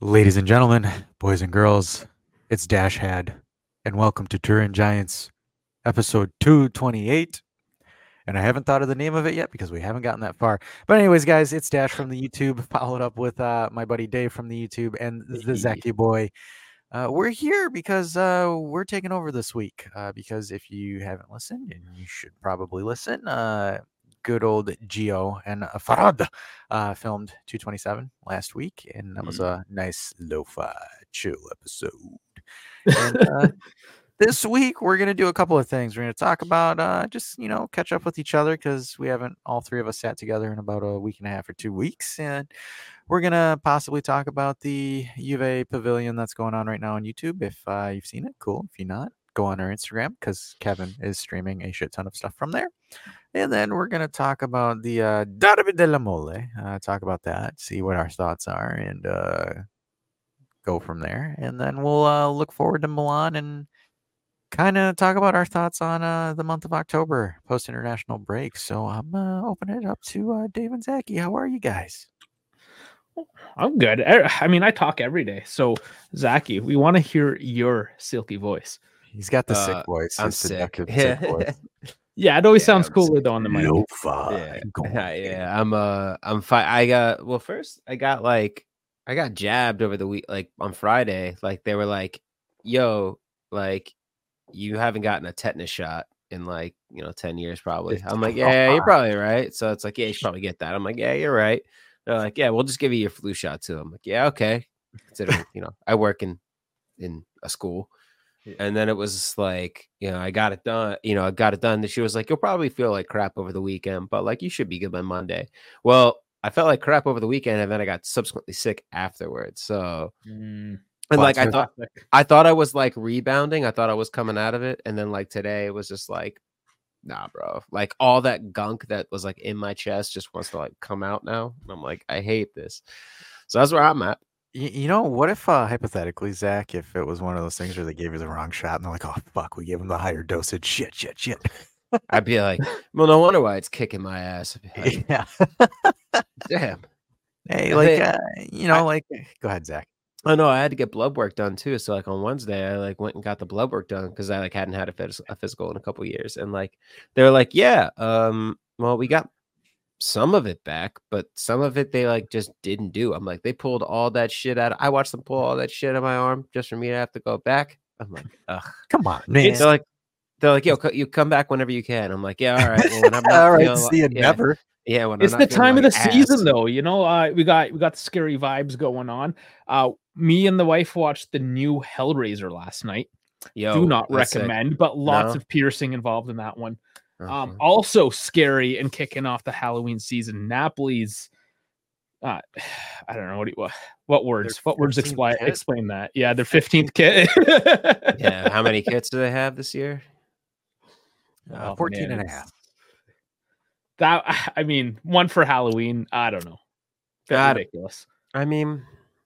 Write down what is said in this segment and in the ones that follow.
Ladies and gentlemen, boys and girls, it's Dash Had, and welcome to Turin Giants, episode 228. And I haven't thought of the name of it yet because we haven't gotten that far. But anyways, guys, it's Dash from the YouTube, followed up with my buddy Dave from the YouTube and the Zaki boy. We're here because we're taking over this week. Because if you haven't listened, and you should probably listen, good old Gio and Farad filmed 227 last week, and that was a nice lo-fi chill episode. And this week we're gonna do a couple of things. We're gonna talk about just catch up with each other because we haven't all three of us sat together in about a week and a half or 2 weeks, and we're gonna possibly talk about the Juve Pavilion that's going on right now on YouTube. If you've seen it, cool. If you're not, go on our Instagram because Kevin is streaming a shit ton of stuff from there. And then we're going to talk about the Derby della Mole, talk about that, see what our thoughts are, and go from there. And then we'll look forward to Milan and kind of talk about our thoughts on the month of October, post-international break. So I'm opening it up to Dave and Zaki. How are you guys? I'm good. I mean, I talk every day. So, Zaki, we want to hear your silky voice. He's got the sick voice. I'm sick. Sick voice. Yeah, it always sounds cooler though on the mic. I'm fine. I got jabbed over the week, like on Friday. Like they were like, "Yo, like you haven't gotten a tetanus shot in 10 years probably." I'm like, "Yeah, you're probably right." So it's like, "Yeah, you should probably get that." I'm like, "Yeah, you're right." They're like, "Yeah, we'll just give you your flu shot too." I'm like, "Yeah, okay." Considering I work in a school. And then it was like, I got it done. I got it done. And she was like, "You'll probably feel like crap over the weekend, but like you should be good by Monday." Well, I felt like crap over the weekend, and then I got subsequently sick afterwards. So, and like I thought I was like rebounding. I thought I was coming out of it, and then like today it was just like, nah, bro. Like all that gunk that was like in my chest just wants to like come out now. And I'm like, I hate this. So that's where I'm at. What if hypothetically, Zach, if it was one of those things where they gave you the wrong shot and they're like, "Oh fuck, we gave him the higher dosage." Shit. I'd be like, well, no wonder why it's kicking my ass. Like, yeah. Damn. Hey, go ahead, Zach. Oh no, I had to get blood work done too. So like on Wednesday, I like went and got the blood work done because I like hadn't had a physical in a couple of years, and like they were like, "Yeah, well, we got some of it back, but some of it they like just didn't do." I'm like, they pulled all that shit out. I watched them pull all that shit out of my arm just for me to have to go back. I'm like, ugh, come on, man. They're like, "Yo, you come back whenever you can." I'm like, "Yeah, all right." Well, when I'm not, all right, see you never. Yeah, when it's the time of the season, though. We got the scary vibes going on. Me and the wife watched the new Hellraiser last night. Do not recommend, but lots of piercing involved in that one. Also scary and kicking off the Halloween season. Napoli's, I don't know what words explain that. Yeah, their 15th kit. Yeah, how many kits do they have this year? 14 and a half. That, I mean, one for Halloween. I don't know. That's ridiculous. I mean,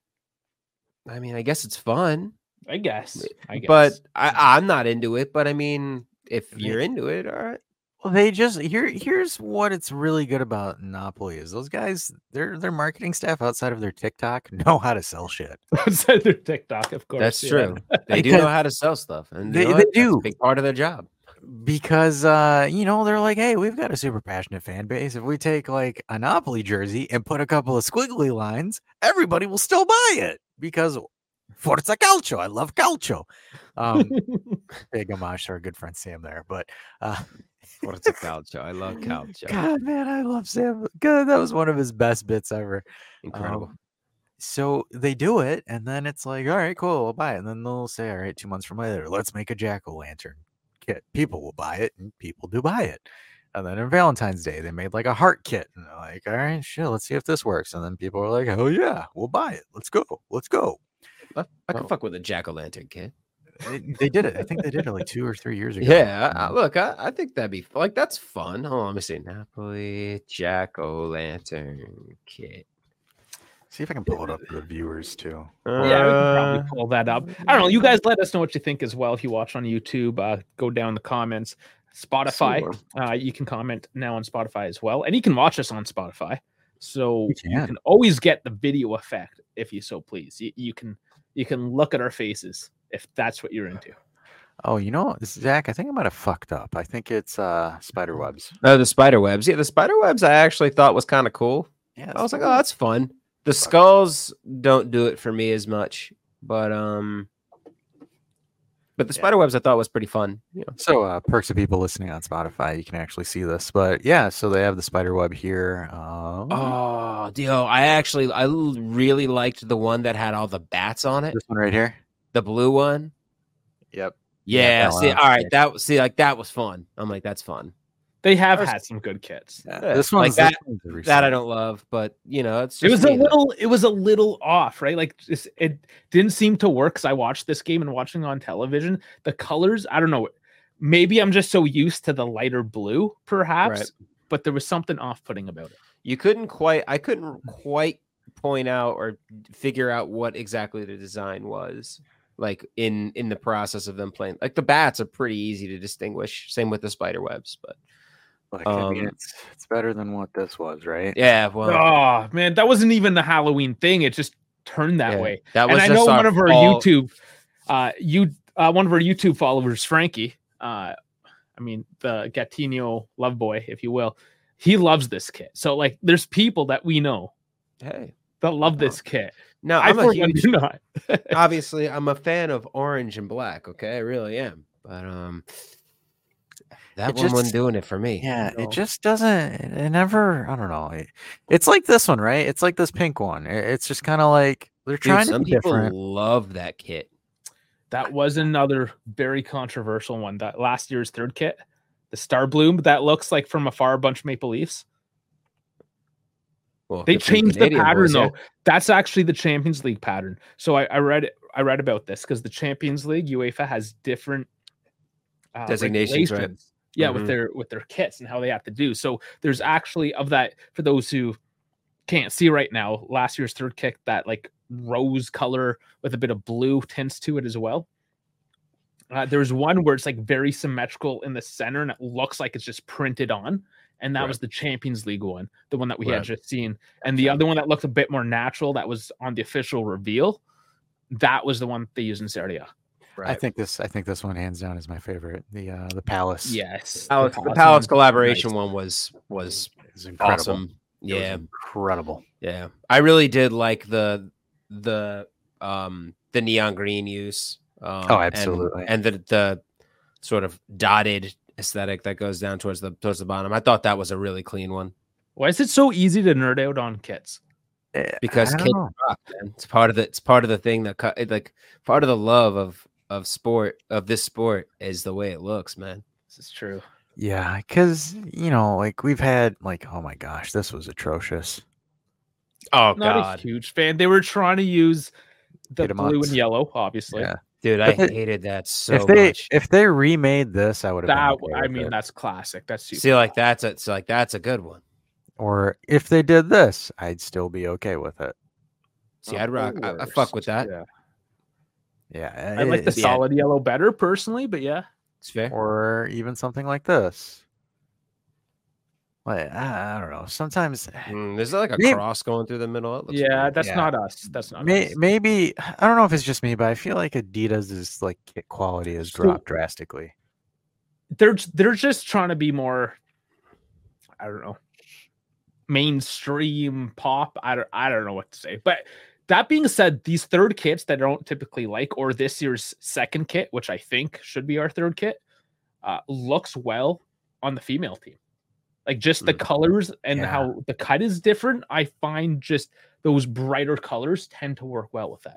I guess it's fun. I guess. But I'm not into it. But I mean, if you're into it, all right. Well, they just here's what it's really good about Napoli is those guys, their marketing staff outside of their TikTok know how to sell shit. Outside of their TikTok, of course. That's true. They do know how to sell stuff, and they do. That's a big part of their job. Because they're like, "Hey, we've got a super passionate fan base. If we take like a Napoli jersey and put a couple of squiggly lines, everybody will still buy it because Forza Calcio. I love Calcio." Big homage to our good friend Sam there, but Forza Calcio. I love Calcio. God, man, I love Sam. God, that was one of his best bits ever. Incredible. So they do it, and then it's like, all right, cool, we'll buy it. And then they'll say, all right, 2 months from later, let's make a jack-o'-lantern kit. People will buy it, and people do buy it. And then on Valentine's Day, they made like a heart kit, and they're like, all right, shit, let's see if this works. And then people are like, oh yeah, we'll buy it. Let's go. I can fuck with a jack-o'-lantern kit. They did it. I think they did it like 2 or 3 years ago. Yeah, look, I think that'd be like that's fun. Hold on, let me see. Napoli jack-o'-lantern kit. See if I can pull it up for the viewers too. Yeah, we can probably pull that up. I don't know. You guys let us know what you think as well. If you watch on YouTube, go down in the comments. Spotify, you can comment now on Spotify as well, and you can watch us on Spotify. So you can always get the video effect if you so please. You can look at our faces if that's what you're into. Oh, Zach, I think I might have fucked up. I think it's spider webs. Oh, the spider webs. Yeah, the spider webs I actually thought was kind of cool. Yeah, I was like, oh, that's fun. The skulls don't do it for me as much, but the spider webs I thought was pretty fun. Yeah. So perks of people listening on Spotify, you can actually see this. But yeah, so they have the spider web here. Oh, Dio, I really liked the one that had all the bats on it. This one right here, the blue one. Yep. Yeah. See, all right. That was fun. I'm like, that's fun. They have had some good kits. Yeah. This one's like that I don't love, but it's just it was a little off, right? Like it didn't seem to work because I watched this game and watching on television. The colors, I don't know. Maybe I'm just so used to the lighter blue, perhaps, right. But there was something off-putting about it. I couldn't quite point out or figure out what exactly the design was. Like in the process of them playing, like the bats are pretty easy to distinguish. Same with the spider webs, but. I mean, it's better than what this was, right? Yeah. Well, oh man, that wasn't even the Halloween thing. It just turned that way. That was. And I know one of our YouTube, one of our YouTube followers, Frankie. I mean, the Gattino love boy, if you will. He loves this kit. So like, there's people that we know, that love this kit. No, I'm a huge. Obviously, I'm a fan of orange and black. Okay, I really am. But that one wasn't doing it for me. Yeah, it just doesn't. It never. I don't know. It's like this one, right? It's like this pink one. It's just kind of like they're trying to be different. Some people love that kit. That was another very controversial one. That last year's third kit, the Star Bloom, that looks like from afar a bunch of Maple Leafs. Well, they changed the pattern though. That's actually the Champions League pattern. So I read about this because the Champions League UEFA has different designations, right? Yeah, with their kits and how they have to do. So there's actually of that for those who can't see right now. Last year's third kit, that like rose color with a bit of blue tints to it as well. There's one where it's like very symmetrical in the center and it looks like it's just printed on. And that was the Champions League one, the one that we had just seen. And the other one that looked a bit more natural, that was on the official reveal. That was the one they used in Serie A. Right. I think this one hands down is my favorite. The Palace. Yes. The Palace collaboration one was incredible. Awesome. Yeah. Incredible. Yeah. I really did like the neon green use. Absolutely. And the sort of dotted aesthetic that goes down towards the bottom. I thought that was a really clean one. Why is it so easy to nerd out on kits? Because kits rock, man. It's part of the thing that like part of the love of this sport is the way it looks, man. This is true. Yeah, because like we've had like, oh my gosh, this was atrocious. Oh, not a huge fan. They were trying to use the blue and yellow, obviously. Yeah. Dude, I hated that so much. If they remade this, I would have. That's classic. That's super. See, like that's a good one. Or if they did this, I'd still be okay with it. See, I'd rock. I fuck with that. Yeah. I like the solid yellow better personally, but yeah, it's fair. Or even something like this. Like, I don't know. Sometimes there's like a cross going through the middle. That's not us. That's not us. Maybe I don't know if it's just me, but I feel like Adidas' like kit quality has dropped drastically. They're just trying to be more, I don't know, mainstream pop. I don't know what to say. But that being said, these third kits that I don't typically like, or this year's second kit, which I think should be our third kit, looks well on the female team. Like just the colors and how the cut is different. I find just those brighter colors tend to work well with that.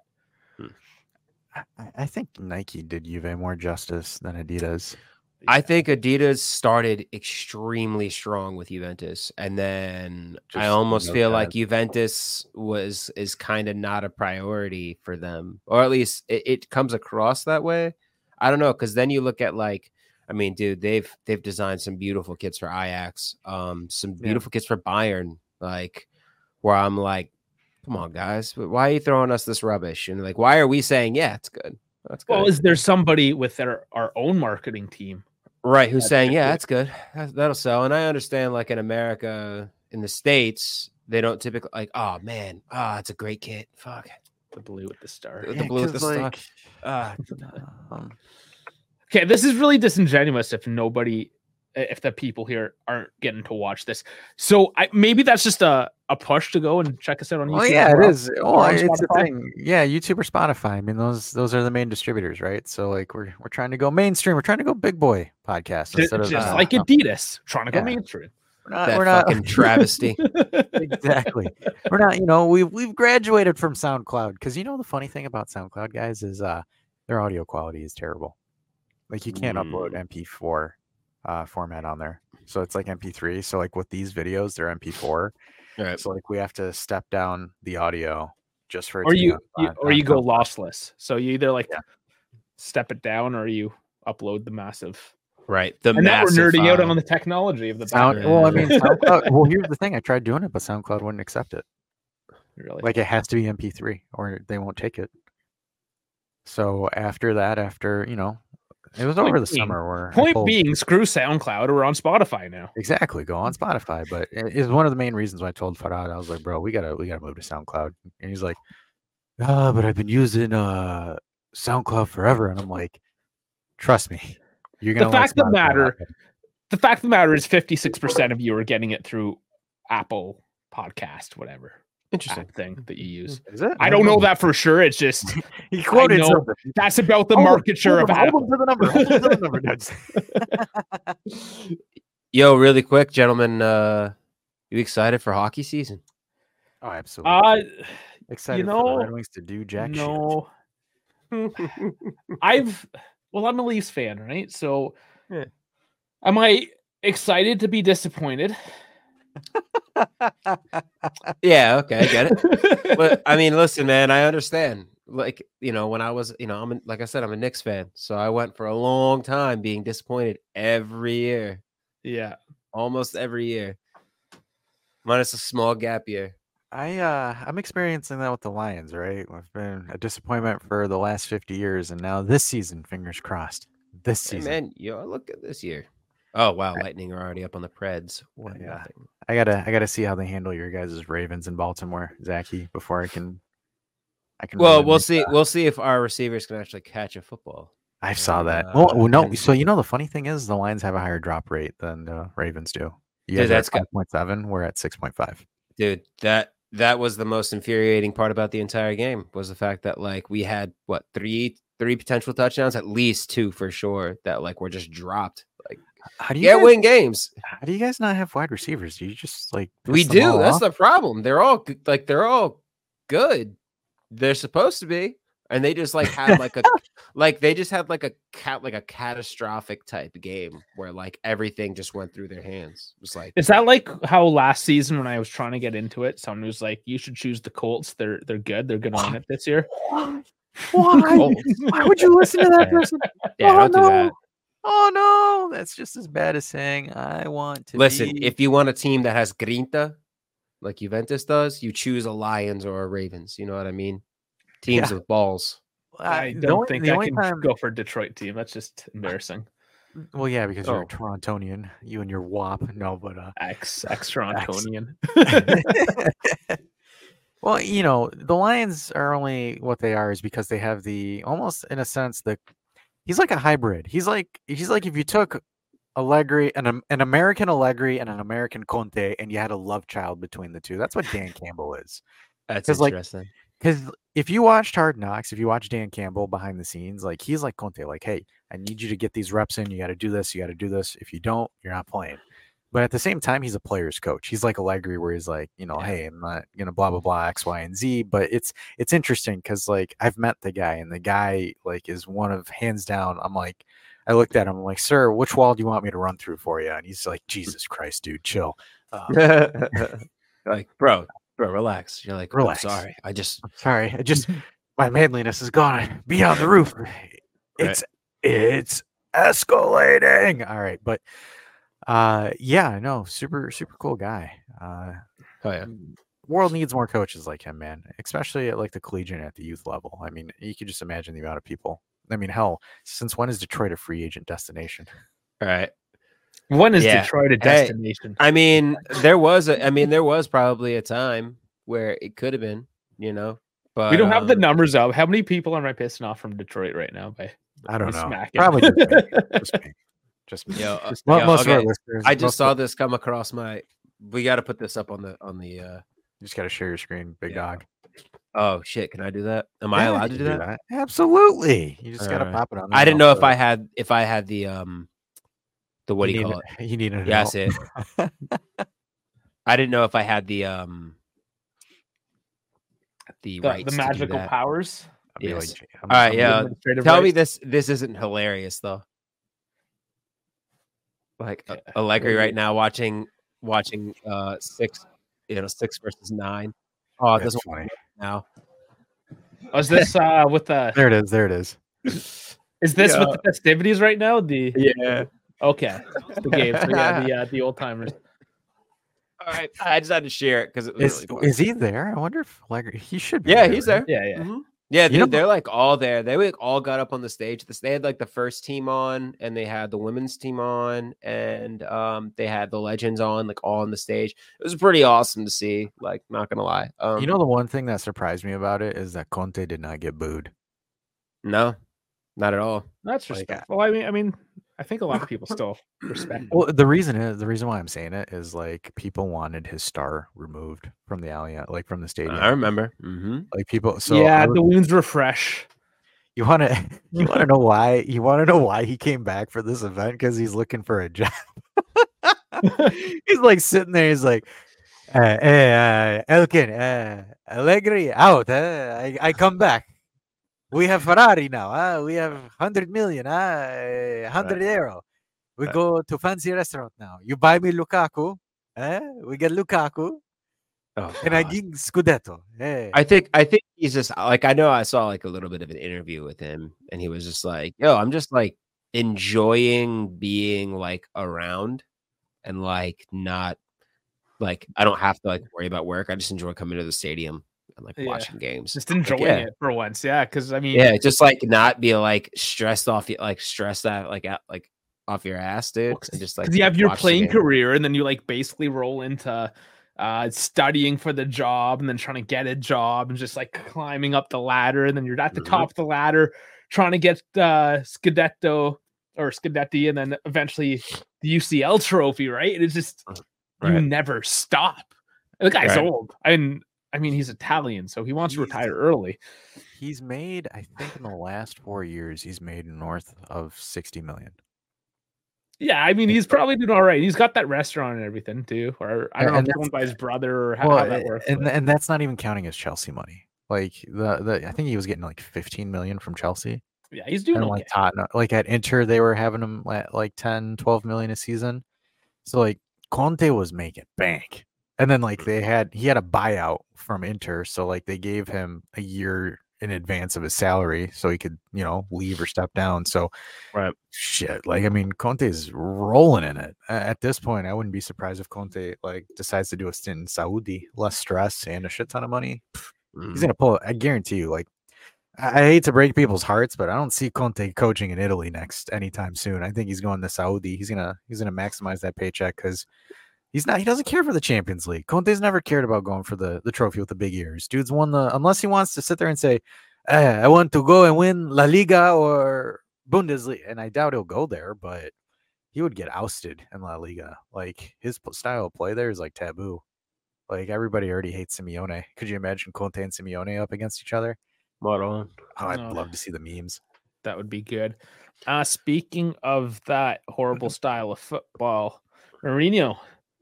I think Nike did Juve more justice than Adidas. I think Adidas started extremely strong with Juventus, and then I almost feel like Juventus is kind of not a priority for them, or at least it comes across that way. I don't know, because then you look at like, I mean, dude, they've designed some beautiful kits for Ajax, some beautiful kits for Bayern, like where I'm like, come on, guys, why are you throwing us this rubbish? And like, why are we saying, it's good? That's good. Well, is there somebody with our own marketing team? Right, who's saying, that's good. That'll sell. And I understand, like in America, in the States, they don't typically like, oh man, it's a great kit. Fuck. The blue with the star. The blue with the star. Okay, this is really disingenuous if the people here aren't getting to watch this. So maybe that's just a push to go and check us out on YouTube. Oh yeah, it is. Oh, it's a thing. Yeah, YouTube or Spotify. I mean, those are the main distributors, right? So like we're trying to go mainstream. We're trying to go big boy podcast instead of just like Adidas trying to go mainstream. We're not fucking travesty. Exactly. We're not. We've graduated from SoundCloud because the funny thing about SoundCloud guys is their audio quality is terrible. Like you can't upload MP4 format on there, so it's like MP3. So like with these videos, they're MP4. Right. So like we have to step down the audio just for it or you go lossless. So you either step it down or you upload the massive. Right. Now we're nerding out on the technology of the sound. Well, I mean, SoundCloud, well, here's the thing. I tried doing it, but SoundCloud wouldn't accept it. Really? Like it has to be MP3 or they won't take it. So after that, it was over the summer. Where screw SoundCloud. We're on Spotify now. Exactly, go on Spotify. But it's one of the main reasons why I told Farhad. I was like, bro, we gotta move to SoundCloud. And he's like, but I've been using SoundCloud forever. And I'm like, trust me, you're gonna. The fact of the matter is, 56% of you are getting it through Apple Podcast, whatever. Interesting thing that you use. Is it? I don't know that for sure. It's just he quoted something. That's about the market share of Apple. Hold on to the number. Yo, really quick, gentlemen. You excited for hockey season? Oh, absolutely. Excited for the Red Wings to do jack shit. No. I'm a Leafs fan, right? So am I excited to be disappointed? Yeah, okay, I get it. But I mean, listen, man, I understand. Like, when I was, like I said, I'm a Knicks fan, so I went for a long time being disappointed every year. Yeah, almost every year, minus a small gap year. I'm experiencing that with the Lions, right? I've been a disappointment for the last 50 years, and now this season, fingers crossed. This season, man, look at this year. Oh wow, Lightning are already up on the Preds. Yeah, I gotta see how they handle your guys' Ravens in Baltimore, Zachy, before I can. Well, we'll see. We'll see if our receivers can actually catch a football. I saw that. Well, no. So the funny thing is, the Lions have a higher drop rate than the Ravens do. Yeah, that's 5.7. We're at 6.5. Dude, that was the most infuriating part about the entire game was the fact that we had three potential touchdowns, at least 2 for sure, that were just dropped. How do you win games? How do you guys not have wide receivers? Do you just we do? That's the problem. They're all good. They're supposed to be, and they just had a catastrophic type game where everything just went through their hands. It was is that like how last season when I was trying to get into it, someone was like, "You should choose the Colts. They're good. They're going to win it this year." Why? Why would you listen to that person? Yeah, don't do that. Oh no, that's just as bad as saying I want to listen. If you want a team that has grinta, like Juventus does, you choose a Lions or a Ravens. You know what I mean? Teams with balls. I don't think I can go for a Detroit team. That's just embarrassing. Well, yeah, because you're a Torontonian. You and your WAP. No, but ex Torontonian. Well, the Lions are only what they are is because they have almost in a sense he's like a hybrid. He's like if you took Allegri, an American Allegri and an American Conte, and you had a love child between the two. That's what Dan Campbell is. That's interesting. Because if you watched Hard Knocks, if you watch Dan Campbell behind the scenes, he's like Conte, hey, I need you to get these reps in. You got to do this. You got to do this. If you don't, you're not playing. But at the same time, he's a player's coach. He's like Allegri, where he's like, hey, I'm not gonna blah blah blah X, Y, and Z. But it's interesting because I've met the guy, and the guy is one of hands down. I looked at him, I'm like, sir, which wall do you want me to run through for you? And he's like, Jesus Christ, dude, chill. Bro, relax. You're like, relax. I'm sorry. I'm sorry. My manliness is gone beyond the roof. It's escalating. All right, but. Yeah, no, super cool guy. Oh yeah. World needs more coaches like him, man, especially at the collegiate at the youth level. I mean, you could just imagine the amount of people. I mean, hell, since when is Detroit a free agent destination? All right. When is Detroit a destination? I mean, there was probably a time where it could have been, but we don't have the numbers up. How many people am I pissing off from Detroit right now? I don't know. Probably just me. Most of our listeners. I just saw this come across my. We got to put this up on the. You just got to share your screen, big dog. Oh shit! Can I do that? Am I allowed to do that? Absolutely. You just got to pop it on. I didn't know if I had the what do you call it? You need it. Yeah, that's it. I didn't know if I had the magical powers. Yes. All right, yeah. Tell me this isn't hilarious though. Like Allegri right now watching 6 versus 9. Oh, this is funny now. Was this with the? There it is. Is this with the festivities right now? Yeah. Okay. The game. So the old timers. All right. I just had to share it because is he there? I wonder if he should be. Yeah, he's there. Yeah. Mm-hmm. Yeah, they're like all there. They like all got up on the stage. They had like the first team on, and they had the women's team on, and they had the legends on, like all on the stage. It was pretty awesome to see. Like, not gonna lie. The one thing that surprised me about it is that Conte did not get booed. No, not at all. That's respectful. I mean, I think a lot of people still respect. Well, the reason why I'm saying it is like people wanted his star removed from the Allianz, like from the stadium. I remember. Mm-hmm. Like people. So the wounds were fresh. You want to know why? You want to know why he came back for this event? Because he's looking for a job. He's like sitting there. He's like, Elkin, Allegri out. I come back. We have Ferrari now. We have 100 million. 100 euro. We go to fancy restaurant now. You buy me Lukaku. We get Lukaku. And I give Scudetto. I think he's just like, I know I saw like a little bit of an interview with him, and he was just like, yo, I'm just like enjoying being like around and like not like I don't have to like worry about work. I just enjoy coming to the stadium and like watching games, just enjoying it for once. Because I mean, just like not be like stressed off, like stressed out, like off your ass, dude. And just like you have your playing career, and then you like basically roll into studying for the job, and then trying to get a job, and just like climbing up the ladder, and then you're at the top of the ladder trying to get Scudetto or Scudetti, and then eventually the UCL trophy, right? And it's just you never stop. The guy's old. I mean, he's Italian, so he wants to retire early. He's made, I think, in the last 4 years, he's made north of 60 million. Yeah, I mean, he's probably doing all right. He's got that restaurant and everything too. Or I don't know if it's owned by his brother or how that works. And that's not even counting his Chelsea money. Like I think he was getting like 15 million from Chelsea. Yeah, he's doing like Tottenham. Like at Inter, they were having him at like 10, 12 million a season. So like Conte was making bank. And then like he had a buyout from Inter, so like they gave him a year in advance of his salary so he could, leave or step down. So shit, like I mean, Conte's rolling in it. At this point, I wouldn't be surprised if Conte like decides to do a stint in Saudi, less stress and a shit ton of money. He's gonna pull it. I guarantee you. Like I hate to break people's hearts, but I don't see Conte coaching in Italy anytime soon. I think he's going to Saudi. He's gonna maximize that paycheck because he doesn't care for the Champions League. Conte's never cared about going for the trophy with the big ears. Dude's won unless he wants to sit there and say, I want to go and win La Liga or Bundesliga. And I doubt he'll go there, but he would get ousted in La Liga. Like his style of play there is like taboo. Like everybody already hates Simeone. Could you imagine Conte and Simeone up against each other? Oh, I'd love to see the memes. That would be good. Speaking of that horrible style of football, Mourinho,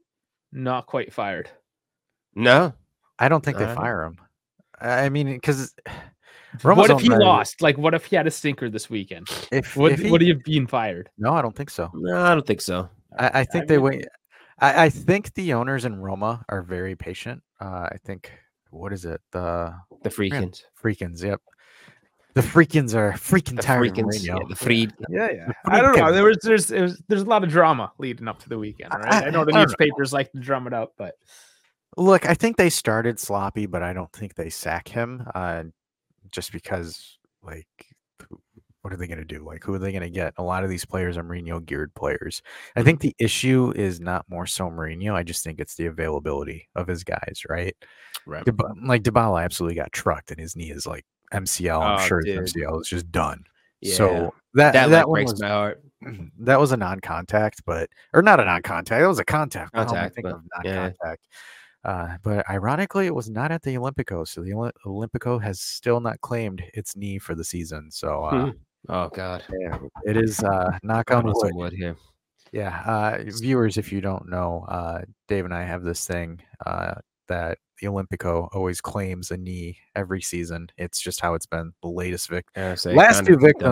not quite fired. No, I don't think they fire him. I mean, because what if he lost? Like, what if he had a stinker this weekend? Would he have been fired? No, I don't think so. No, I don't think so. I think they wait. I think the owners in Roma are very patient. I think what is it? The Freakins. Freakins, yep. The Freakins are freaking tired of Mourinho. Yeah, the Freed. Yeah. I don't know. There's a lot of drama leading up to the weekend, right? I know the newspapers like to drum it up, but look, I think they started sloppy, but I don't think they sack him. Just because, like, what are they going to do? Like, who are they going to get? A lot of these players are Mourinho geared players. I think the issue is not more so Mourinho. I just think it's the availability of his guys, right? Right. Like Dybala absolutely got trucked, and his knee is like MCL. I'm sure his MCL is just done. Yeah. So that like breaks my heart. That was a non-contact, or not a non-contact. It was a contact. Contact, I think of non-contact. Yeah. But ironically, it was not at the Olympico. So the Olympico has still not claimed its knee for the season. So, oh God, yeah, it is knock on wood here. Yeah, viewers, if you don't know, Dave and I have this thing that the Olympico always claims a knee every season. It's just how it's been. The latest victim, last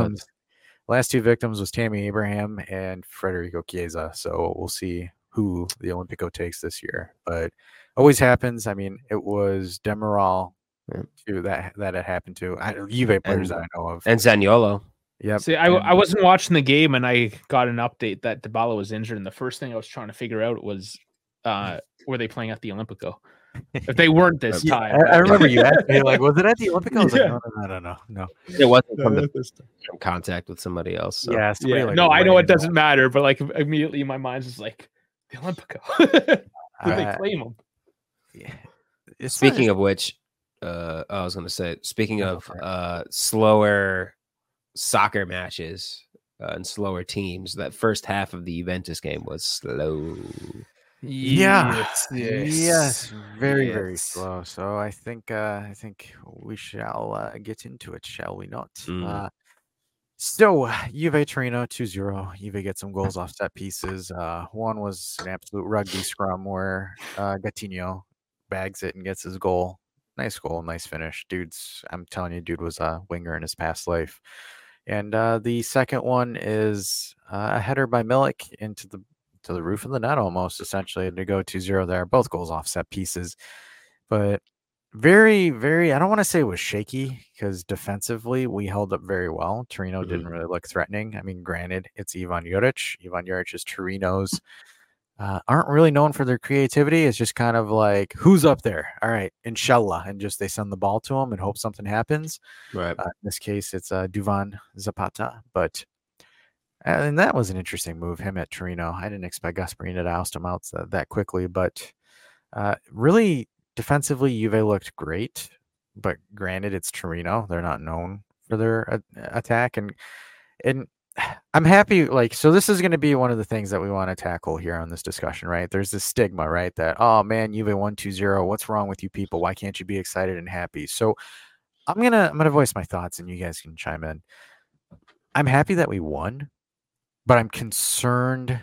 two victims was Tammy Abraham and Federico Chiesa. So we'll see who the Olympico takes this year. But always happens. I mean, it was Demiral too that it happened to. Juve players that I know of, and Zaniolo. Yep. See, I wasn't watching the game, and I got an update that Dybala was injured. And the first thing I was trying to figure out was, were they playing at the Olympico? If they weren't this time, I remember you asked me, like, was it at the Olympico? I was like, no. It wasn't from contact with somebody else. So. Yeah. Like no, I know it doesn't matter, but like immediately my mind's just like the Olympico. Did they claim them? Yeah. Speaking of which, I was going to say, speaking of slower soccer matches and slower teams, that first half of the Juventus game was slow. Yes, very slow. So I think we shall get into it, shall we not? So Juve Torino 2-0. Juve get some goals off set pieces. One was an absolute rugby scrum where Gattinho bags it and gets his goal. Nice goal, nice finish. I'm telling you, dude was a winger in his past life. And the second one is a header by Milik into the roof of the net almost, essentially, to go 2-0 there. Both goals off set pieces. But very, very, I don't want to say it was shaky because defensively we held up very well. Torino didn't really look threatening. I mean, granted, it's Ivan Juric. Ivan Juric is Torino's. Aren't really known for their creativity. It's just kind of like, who's up there? All right, inshallah. And just they send the ball to him and hope something happens. Right. In this case, it's Duvan Zapata. But and that was an interesting move, him at Torino. I didn't expect Gasperini to oust him out that quickly. But really, defensively, Juve looked great. But granted, it's Torino. They're not known for their attack. And I'm happy, so this is going to be one of the things that we want to tackle here on this discussion, right? There's this stigma, right? That, oh man, Juve won 2-0. What's wrong with you people? Why can't you be excited and happy? So I'm going to voice my thoughts and you guys can chime in. I'm happy that we won, but I'm concerned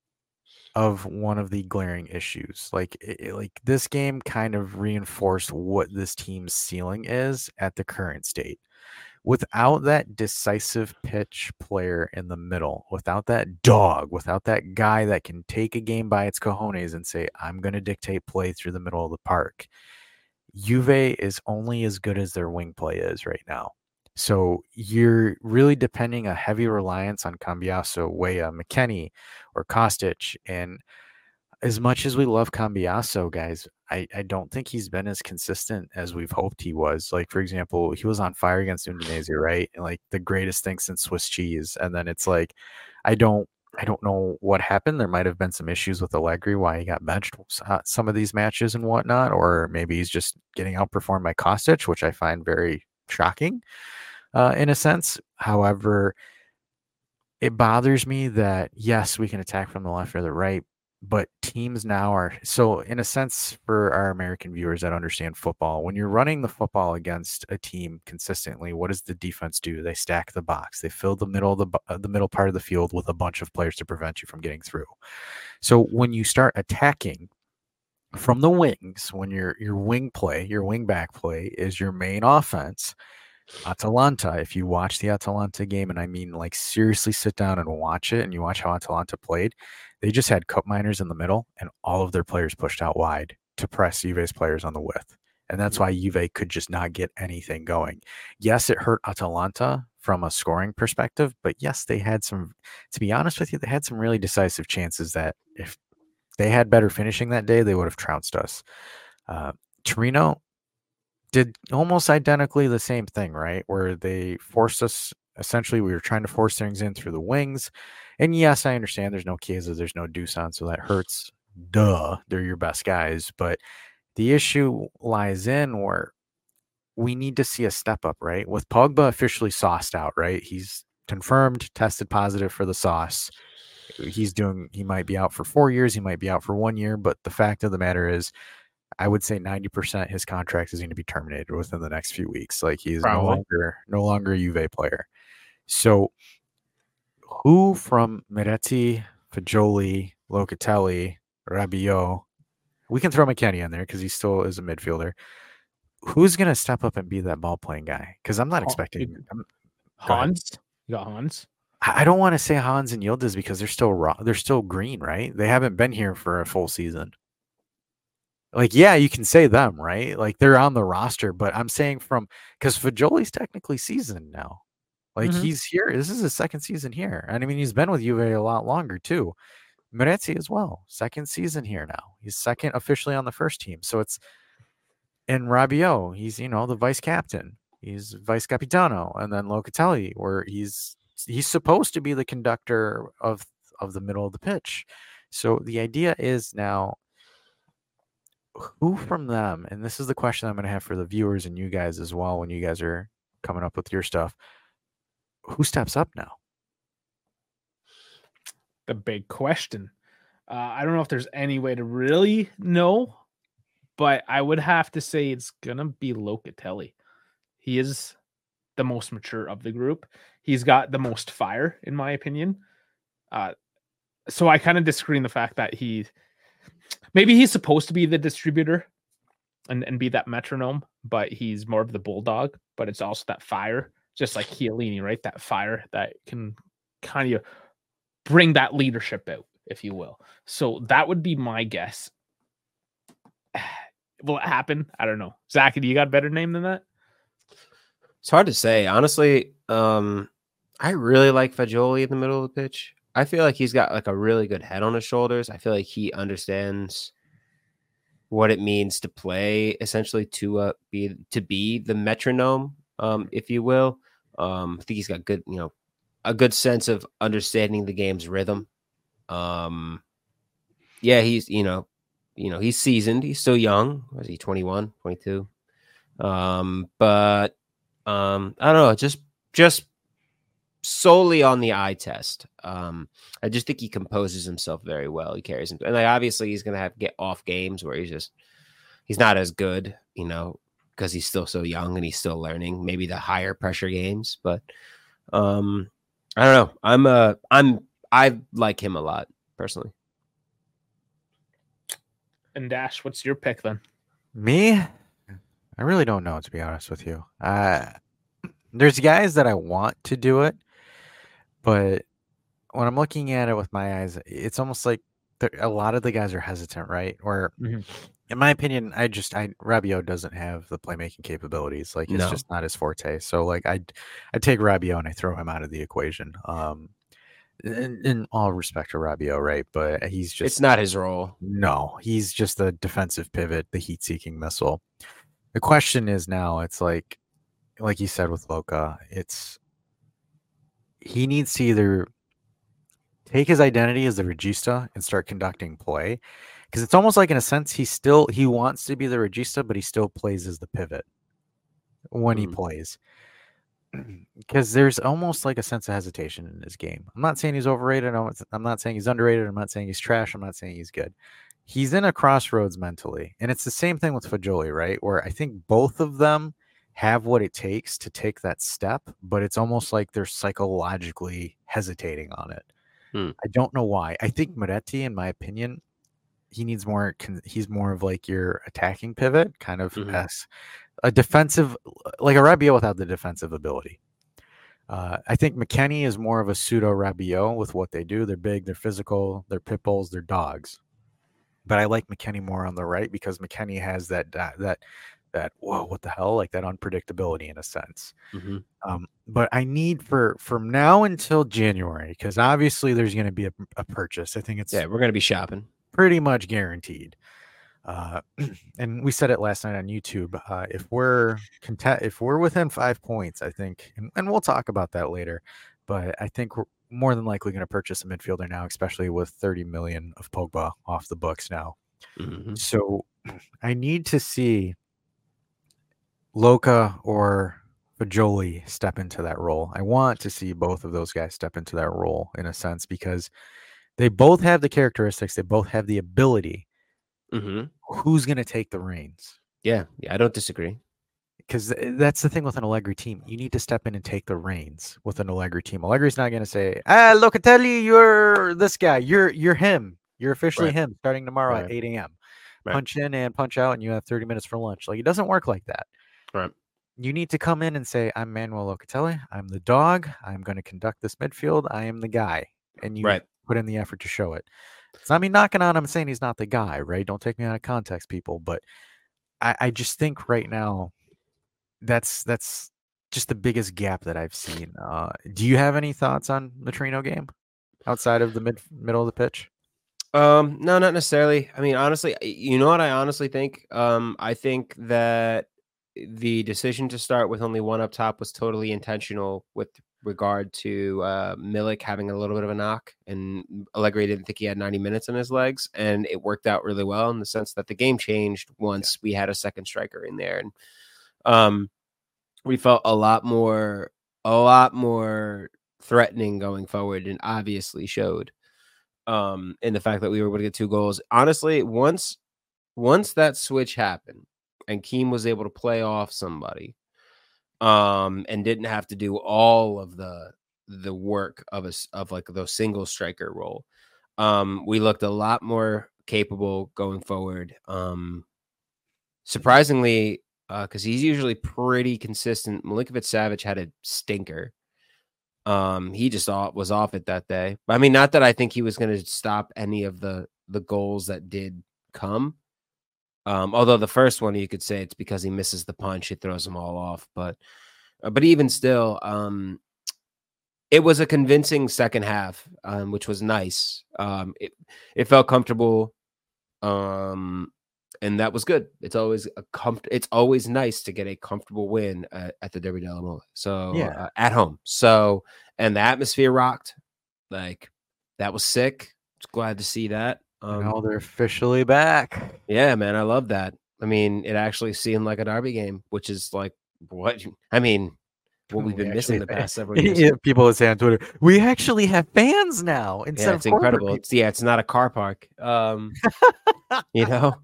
of one of the glaring issues. Like this game kind of reinforced what this team's ceiling is at the current state. Without that decisive pitch player in the middle, without that dog, without that guy that can take a game by its cojones and say, I'm going to dictate play through the middle of the park, Juve is only as good as their wing play is right now. So you're really depending a heavy reliance on Cambiaso, Weah, McKennie, or Kostic. And as much as we love Cambiaso, guys, I don't think he's been as consistent as we've hoped he was. Like, for example, he was on fire against Udinese, right? And like the greatest thing since Swiss cheese. And then it's like, I don't know what happened. There might have been some issues with Allegri, why he got benched some of these matches and whatnot. Or maybe he's just getting outperformed by Kostic, which I find very shocking in a sense. However, it bothers me that, yes, we can attack from the left or the right, but teams now are so, in a sense, for our American viewers that understand football, when you're running the football against a team consistently, what does the defense do? They stack the box. They fill the middle of the middle part of the field with a bunch of players to prevent you from getting through. So when you start attacking from the wings, when your wing play, your wing back play is your main offense, Atalanta, if you watch the Atalanta game, and I mean like seriously sit down and watch it, and you watch how Atalanta played, they just had cup miners in the middle and all of their players pushed out wide to press Juve's players on the width. And that's why Juve could just not get anything going. Yes, it hurt Atalanta from a scoring perspective, but yes, they had some, to be honest with you, they had some really decisive chances that if they had better finishing that day, they would have trounced us. Torino did almost identically the same thing, right? Where they forced us essentially we were trying to force things in through the wings. And yes, I understand there's no Chiesa, there's no Dusan, so that hurts. Duh, they're your best guys. But the issue lies in where we need to see a step up, right? With Pogba officially sauced out, right? He's confirmed tested positive for the sauce. He might be out for 4 years, he might be out for 1 year, but the fact of the matter is, I would say 90% his contract is going to be terminated within the next few weeks. Like he's no longer a Juve player. So who from Miretti, Fagioli, Locatelli, Rabiot, we can throw McKennie in there because he still is a midfielder. Who's going to step up and be that ball playing guy? Because I'm not expecting Hans. You got Hans. I don't want to say Hans and Yildiz because they're still raw. They're still green, right? They haven't been here for a full season. Like, yeah, you can say them, right? Like they're on the roster, but I'm saying because Fagioli's technically seasoned now. Like he's here. This is his second season here. And I mean, he's been with Juve a lot longer too. Miretti as well. Second season here now. He's second officially on the first team. So it's in Rabiot. He's, the vice captain. He's vice capitano. And then Locatelli, where he's supposed to be the conductor of the middle of the pitch. So the idea is now, who from them, and this is the question I'm going to have for the viewers and you guys as well when you guys are coming up with your stuff, who steps up now? The big question. I don't know if there's any way to really know, but I would have to say it's going to be Locatelli. He is the most mature of the group. He's got the most fire, in my opinion. So I kind of disagree in the fact that maybe he's supposed to be the distributor and be that metronome, but he's more of the bulldog. But it's also that fire, just like Chiellini, right? That fire that can kind of bring that leadership out, if you will. So that would be my guess. Will it happen? I don't know. Zach, do you got a better name than that? It's hard to say. Honestly, I really like Fagioli in the middle of the pitch. I feel like he's got like a really good head on his shoulders. I feel like he understands what it means to play, essentially to be the metronome, if you will. I think he's got good, a good sense of understanding the game's rhythm. Yeah, he's he's seasoned. He's still young. Was he 21, 22? But I don't know. Just solely on the eye test. I just think he composes himself very well. He carries him, and like obviously he's gonna have to get off games where he's not as good, because he's still so young and he's still learning. Maybe the higher pressure games, but I don't know. I like him a lot personally. And Dash, what's your pick then? Me? I really don't know, to be honest with you. There's guys that I want to do it, but when I'm looking at it with my eyes, it's almost like a lot of the guys are hesitant, right? Or, in my opinion, Rabiot doesn't have the playmaking capabilities. Like, it's just not his forte. So, like, I take Rabiot and I throw him out of the equation. In all respect to Rabiot, right? But it's not his role. No, he's just the defensive pivot, the heat-seeking missile. The question is now, it's like you said with Loca, he needs to either take his identity as the regista and start conducting play, because it's almost like, in a sense, he wants to be the regista, but he still plays as the pivot when he plays. Because there's almost like a sense of hesitation in his game. I'm not saying he's overrated. I'm not saying he's underrated. I'm not saying he's trash. I'm not saying he's good. He's in a crossroads mentally. And it's the same thing with Fagioli, right? Where I think both of them have what it takes to take that step, but it's almost like they're psychologically hesitating on it. I don't know why. I think Miretti, in my opinion, he's more of like your attacking pivot, kind of as a defensive, like a Rabiot without the defensive ability. I think McKennie is more of a pseudo Rabiot with what they do. They're big, they're physical, they're pit bulls, they're dogs. But I like McKennie more on the right because McKennie has that whoa, what the hell, like that unpredictability in a sense. But I need from now until January, because obviously there's going to be a purchase. I think we're going to be shopping pretty much guaranteed. And we said it last night on YouTube. If we're within 5 points, I think, and we'll talk about that later, but I think we're more than likely going to purchase a midfielder now, especially with 30 million of Pogba off the books now. Mm-hmm. So I need to see Loka or Fajoli step into that role. I want to see both of those guys step into that role in a sense, because they both have the characteristics, they both have the ability. Mm-hmm. Who's going to take the reins? Yeah, I don't disagree. Because that's the thing with an Allegri team. You need to step in and take the reins with an Allegri team. Allegri's not going to say, Locatelli, you're this guy. You're him. You're officially him starting tomorrow at 8 a.m. Punch in and punch out, and you have 30 minutes for lunch. Like, it doesn't work like that. Right. You need to come in and say, I'm Manuel Locatelli. I'm the dog. I'm going to conduct this midfield. I am the guy. And you put in the effort to show it. It's not me knocking on him saying he's not the guy, right? Don't take me out of context, people. But I just think right now, that's just the biggest gap that I've seen. Do you have any thoughts on the Torino game outside of the middle of the pitch? No, not necessarily. I mean, honestly, you know what I honestly think? I think that the decision to start with only one up top was totally intentional with regard to Milik having a little bit of a knock, and Allegri didn't think he had 90 minutes in his legs, and it worked out really well in the sense that the game changed once we had a second striker in there, and we felt a lot more threatening going forward, and obviously showed in the fact that we were able to get 2 goals. Honestly, once that switch happened and Keane was able to play off somebody, and didn't have to do all of the work of like those single striker role, we looked a lot more capable going forward. Surprisingly, because he's usually pretty consistent, Milinkovic-Savic had a stinker. He just was off it that day. I mean, not that I think he was going to stop any of the goals that did come. Although the first one, you could say it's because he misses the punch, it throws them all off. But even still, it was a convincing second half, which was nice. It felt comfortable, and that was good. It's always it's always nice to get a comfortable win at the Derby della Mole. So at home. So, and the atmosphere rocked. Like, that was sick. Just glad to see that. They're officially back. Yeah, man, I love that. I mean, it actually seemed like a derby game, which is like what we've been missing the past several years. Yeah, people would say on Twitter, we actually have fans now. It's incredible. It's not a car park. You know.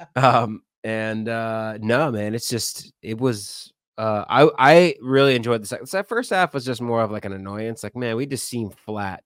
And no, man, it was I really enjoyed the second. So that first half was just more of like an annoyance. Like, man, we just seemed flat.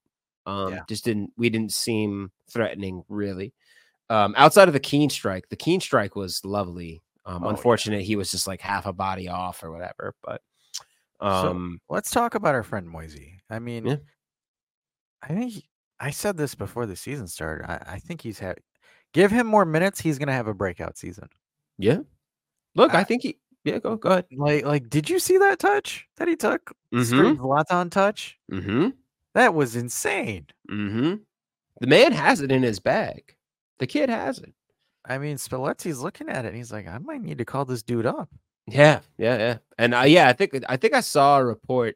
We didn't seem threatening, really. Outside of the Keane strike was lovely. Unfortunate, he was just like half a body off or whatever. But so let's talk about our friend Moisey. I mean, I think I said this before the season started. I think give him more minutes, he's gonna have a breakout season. Yeah. Look, I think go ahead. Like, did you see that touch that he took? Straight Zlatan touch. Mm-hmm. That was insane. Mm-hmm. The man has it in his bag. The kid has it. I mean, Spalletti's looking at it and he's like, I might need to call this dude up. Yeah. And I think I saw a report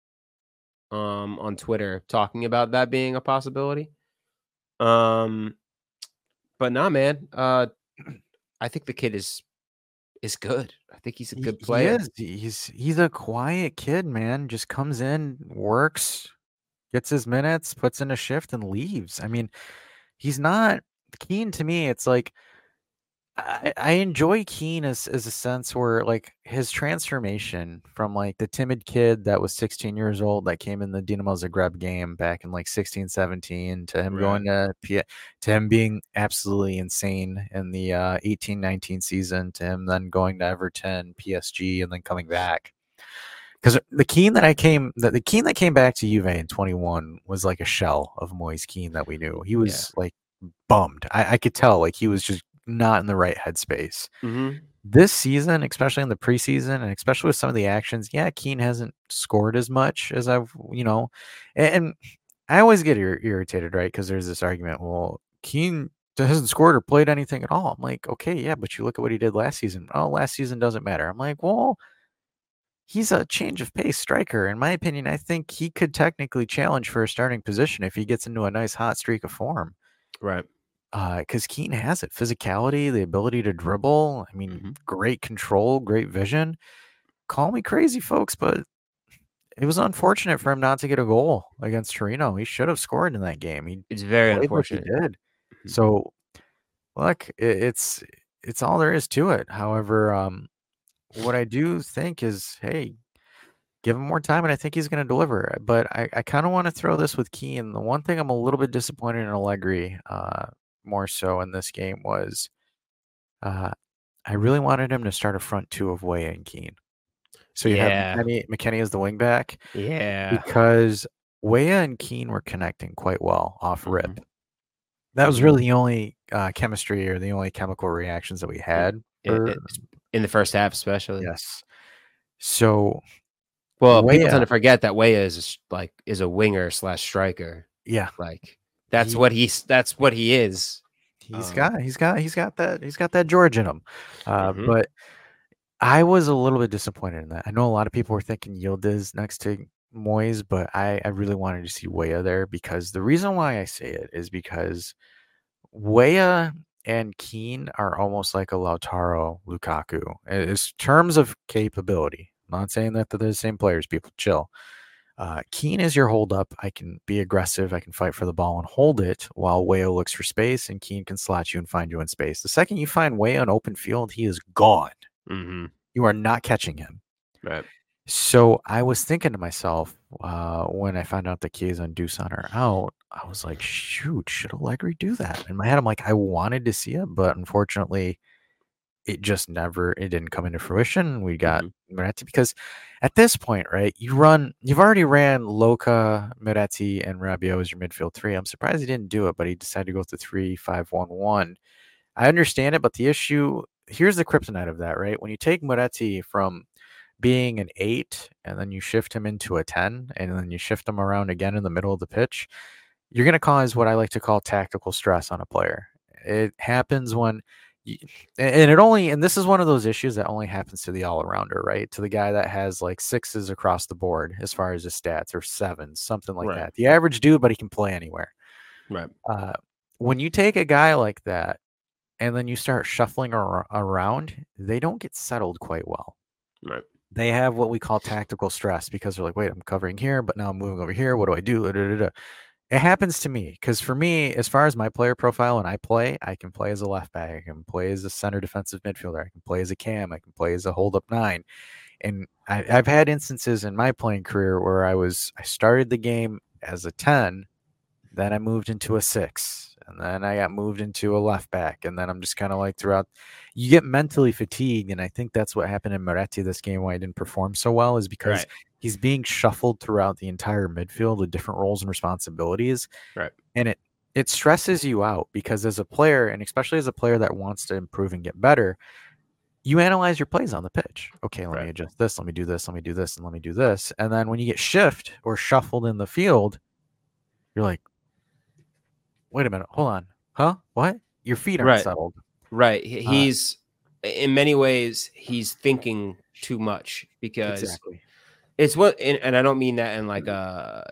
on Twitter talking about that being a possibility. But nah, man. I think the kid is good. I think he's a good player. He's a quiet kid, man. Just comes in, works, gets his minutes, puts in a shift, and leaves. I mean, he's not Keane to me. It's like I enjoy Keane as a sense where, like, his transformation from like the timid kid that was 16 years old that came in the Dinamo Zagreb game back in like 16, 17 to him going to him being absolutely insane in the 18-19 season, to him then going to Everton, PSG, and then coming back. Because the Keane that came back to Juve in 21 was like a shell of Moise Keane that we knew. He was like bummed. I could tell, like, he was just not in the right headspace. Mm-hmm. This season, especially in the preseason, and especially with some of the actions, Keane hasn't scored as much as I've, and I always get irritated, right? Because there's this argument, well, Keane hasn't scored or played anything at all. I'm like, okay, yeah, but you look at what he did last season. Oh, last season doesn't matter. I'm like, well, he's a change of pace striker. In my opinion, I think he could technically challenge for a starting position if he gets into a nice hot streak of form. Right. Because Keane has it. Physicality, the ability to dribble. I mean, great control, great vision. Call me crazy, folks, but it was unfortunate for him not to get a goal against Torino. He should have scored in that game. It's very unfortunate. He did. So, look, it's all there is to it. However, what I do think is, hey, give him more time, and I think he's going to deliver. But I kind of want to throw this with Keane. The one thing I'm a little bit disappointed in Allegri, more so in this game, was I really wanted him to start a front two of Weah and Keane. So you have McKennie as the wing back. Yeah. Because Weah and Keane were connecting quite well off rip. That was really the only chemistry or the only chemical reactions that we had. In the first half, especially. Yes. So, well, people tend to forget that Weah is a winger / striker. Yeah, like that's what he is. He's got that George in him. But I was a little bit disappointed in that. I know a lot of people were thinking Yildiz next to Moyes, but I really wanted to see Weah there, because the reason why I say it is because Weah and Keane are almost like a Lautaro Lukaku in terms of capability. I'm not saying that they're the same players. People, chill. Keane is your hold up. I can be aggressive. I can fight for the ball and hold it, while Weah looks for space, and Keane can slot you and find you in space. The second you find Weah in open field, he is gone. You are not catching him. Right. So I was thinking to myself, when I found out that Chiesa and Dusan are out, I was like, shoot, should Allegri do that? In my head, I'm like, I wanted to see it, but unfortunately, it didn't come into fruition. We got Miretti, because at this point, right, you've already ran Loca, Miretti, and Rabiot as your midfield three. I'm surprised he didn't do it, but he decided to go with the 3-5-1-1. I understand it, but the issue, here's the kryptonite of that, right? When you take Miretti from being an 8 and then you shift him into a 10 and then you shift him around again in the middle of the pitch, you're going to cause what I like to call tactical stress on a player. It happens when and this is one of those issues that only happens to the all-arounder, right? To the guy that has like 6s across the board as far as his stats, or 7s, something like that. The average dude, but he can play anywhere. Right. When you take a guy like that and then you start shuffling around, they don't get settled quite well. Right. They have what we call tactical stress, because they're like, wait, I'm covering here, but now I'm moving over here. What do I do? It happens to me, because for me, as far as my player profile, when I can play as a left back, I can play as a center defensive midfielder, I can play as a cam, I can play as a hold-up 9. And I've had instances in my playing career where I started the game as a 10, then I moved into a 6, and then I got moved into a left back, and then I'm just kind of like throughout. You get mentally fatigued, and I think that's what happened in Miretti this game, why he didn't perform so well, is because he's being shuffled throughout the entire midfield with different roles and responsibilities. Right. And it stresses you out, because as a player, and especially as a player that wants to improve and get better, you analyze your plays on the pitch. Okay, let me adjust this, let me do this, let me do this, and let me do this. And then when you get shift or shuffled in the field, you're like, wait a minute, hold on. Huh? What? Your feet aren't settled. Right. He's in many ways, he's thinking too much, because it's what, and I don't mean that in like a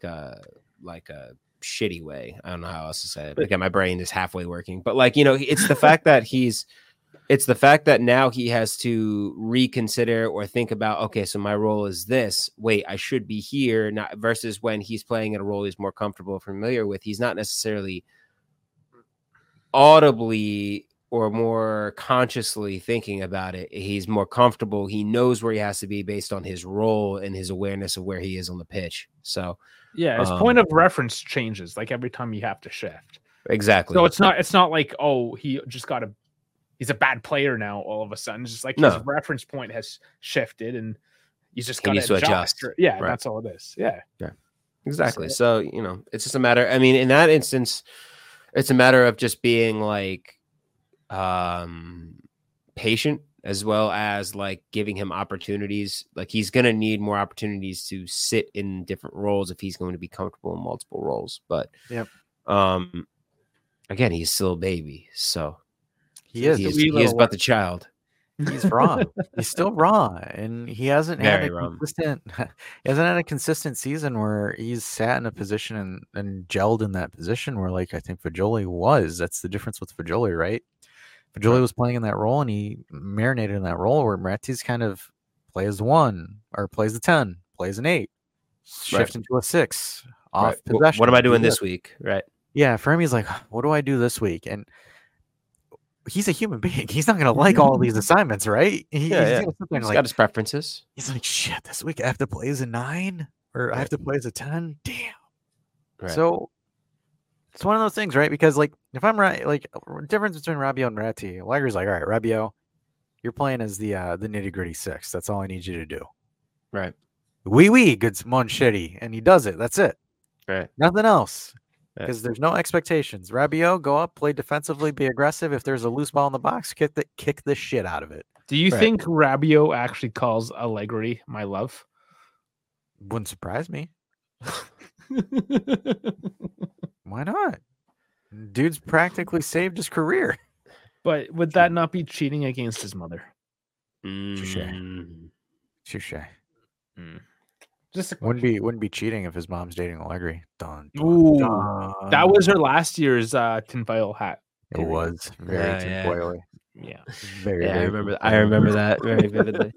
shitty way. I don't know how else to say it. Again, my brain is halfway working, but it's the fact that now he has to reconsider or think about, okay, so my role is this. Wait, I should be here, not versus when he's playing in a role he's more comfortable, familiar with. He's not necessarily audibly or more consciously thinking about it. He's more comfortable. He knows where he has to be based on his role and his awareness of where he is on the pitch. So his point of reference changes like every time you have to shift. Exactly. So it's not like, oh, he's a bad player now all of a sudden. It's just like his reference point has shifted and he's just got to adjust. That's all it is. Yeah. Exactly. So, it's just a matter. I mean, in that instance, it's a matter of just being like patient, as well as like giving him opportunities. Like he's going to need more opportunities to sit in different roles if he's going to be comfortable in multiple roles. But Again, he's still a baby, so he is. He is but the child. He's raw. He's still raw, and he hasn't had a consistent season where he's sat in a position and gelled in that position where, like, I think Fajoli was. That's the difference with Fajoli, right? Fajoli was playing in that role, and he marinated in that role where Moretti's kind of plays the 1 or plays the 10, plays an 8, shift into a 6 off possession. What am I doing this week? Right. Yeah, for him, he's like, what do I do this week? And he's a human being. He's not going to like all these assignments, right? He's got his preferences. He's like, shit, this week I have to play as a 9 or I have to play as a 10. Damn. Right. So it's one of those things, right? Because, like, if I'm right, like, difference between Rabiot and Moretti, Allegri's like, all right, Rabiot, you're playing as the nitty gritty 6. That's all I need you to do. Right. Good shitty, and he does it. That's it. Right. Nothing else. Because there's no expectations. Rabiot, go up, play defensively, be aggressive. If there's a loose ball in the box, kick the shit out of it. Do you think Rabiot actually calls Allegri my love? Wouldn't surprise me. Why not? Dude's practically saved his career. But would that not be cheating against his mother? Touche. Just wouldn't be cheating if his mom's dating Allegri. Dun. That was her last year's tinfoil hat. It was very tinfoily. Yeah. Very. I remember that very vividly.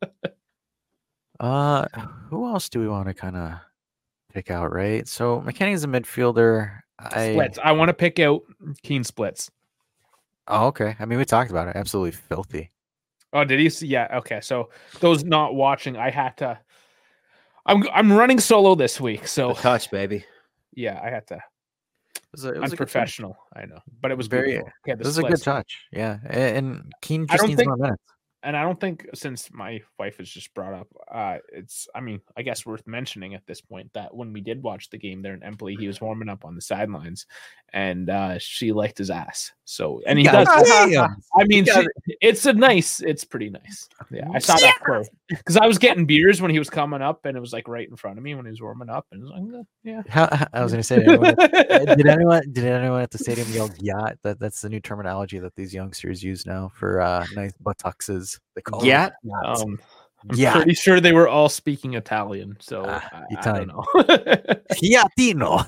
Who else do we want to kind of pick out? Right. So McKennie's a midfielder. Splits. I want to pick out Keane Splits. Oh, okay. I mean, we talked about it. Absolutely filthy. Oh, did you see? Yeah. Okay. So those not watching, I had to. I'm running solo this week, so the touch, baby. Yeah, I had to. It was unprofessional, I know, but it was very. Okay, this is a good touch. Yeah, and Keane just needs more minutes. And I don't think, since my wife has just brought up, it's, I mean, I guess worth mentioning at this point that when we did watch the game there in Empoli, he was warming up on the sidelines, and she liked his ass. So, and he does. I mean, it's pretty nice. Yeah, I saw that quote because I was getting beers when he was coming up, and it was like right in front of me when he was warming up, and it was like, yeah. I was going to say, did anyone at the stadium yell "yacht"? That's the new terminology that these youngsters use now for nice buttocks. They call I'm pretty sure they were all speaking Italian, so I don't know. Fiatino.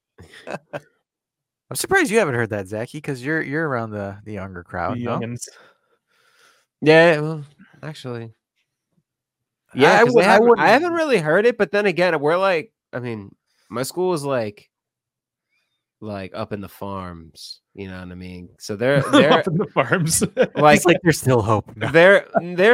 I'm surprised you haven't heard that, Zachy, because you're around the younger crowd. The youngins. Yeah, well, actually, yeah, I haven't really heard it, but then again, we're like, I mean, my school is like up in the farms, you know what I mean? So they're up in the farms. like there's still hope. No. They're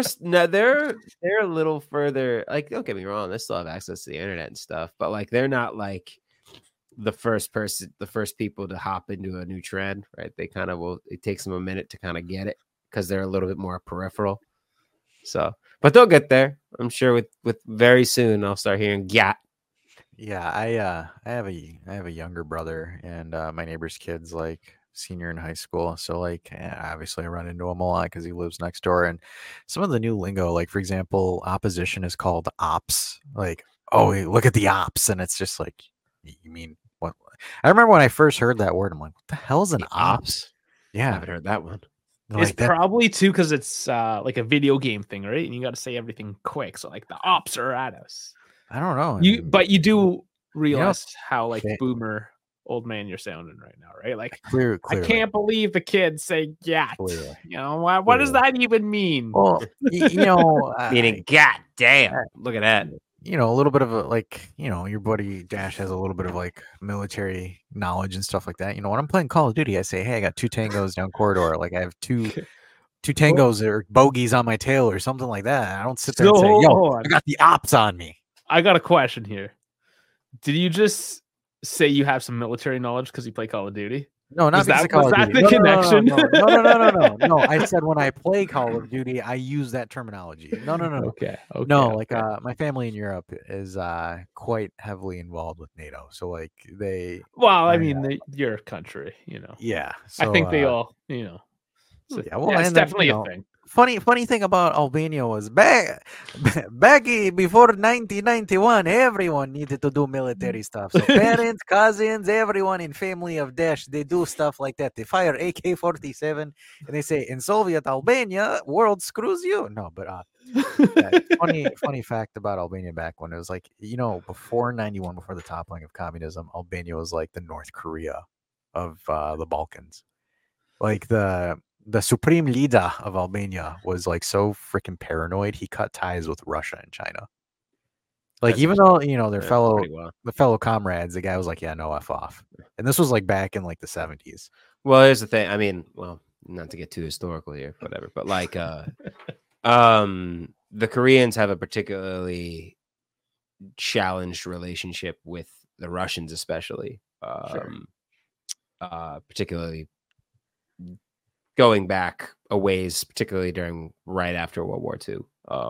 a little further. Like, don't get me wrong, they still have access to the internet and stuff, but like they're not like the first people to hop into a new trend, right? They kind of it takes them a minute to kind of get it because they're a little bit more peripheral. So, but they'll get there. I'm sure with very soon I'll start hearing "gat." Yeah, I have a younger brother, and my neighbor's kid's like senior in high school. So like, obviously I run into him a lot because he lives next door. And some of the new lingo, like for example, opposition is called ops. Like, oh, look at the ops, and it's just like, you mean what? I remember when I first heard that word, I'm like, what the hell's an ops? Yeah, I haven't heard that one. It's probably too because it's like a video game thing, right? And you got to say everything quick. So like the ops are at us. I don't know. But you do realize how like boomer old man you're sounding right now, right? Like, clearly. I can't believe the kids say "gat." You know what does that even mean? Well, meaning "god damn." Look at that. A little bit of a like, your buddy Dash has a little bit of like military knowledge and stuff like that. When I'm playing Call of Duty, I say, hey, I got 2 tangos down corridor. Like I have two tangos or bogeys on my tail or something like that. I don't sit there and say, yo, I got the ops on me. I got a question here. Did you just say you have some military knowledge because you play Call of Duty? No, not because of Call of Duty. Was that the connection? No, I said when I play Call of Duty, I use that terminology. No. Okay. No, like my family in Europe is quite heavily involved with NATO. So like they. Well, I mean, your country, Yeah. So, I think they all, So, yeah, well, it's definitely a thing. Funny thing about Albania was back before 1991, everyone needed to do military stuff. So parents, cousins, everyone in family of Daesh, they do stuff like that. They fire AK-47 and they say, in Soviet Albania, world screws you. No, but funny fact about Albania back when it was like, before 91, before the toppling of communism, Albania was like the North Korea of the Balkans. Like the supreme leader of Albania was like so freaking paranoid, he cut ties with Russia and China. Like, that's even though, their fellow comrades, the guy was like, yeah, no, F off. And this was like back in like the 70s. Well, here's the thing. I mean, well, not to get too historical here, whatever, but like the Koreans have a particularly challenged relationship with the Russians, especially. Particularly going back a ways, particularly right after World War II.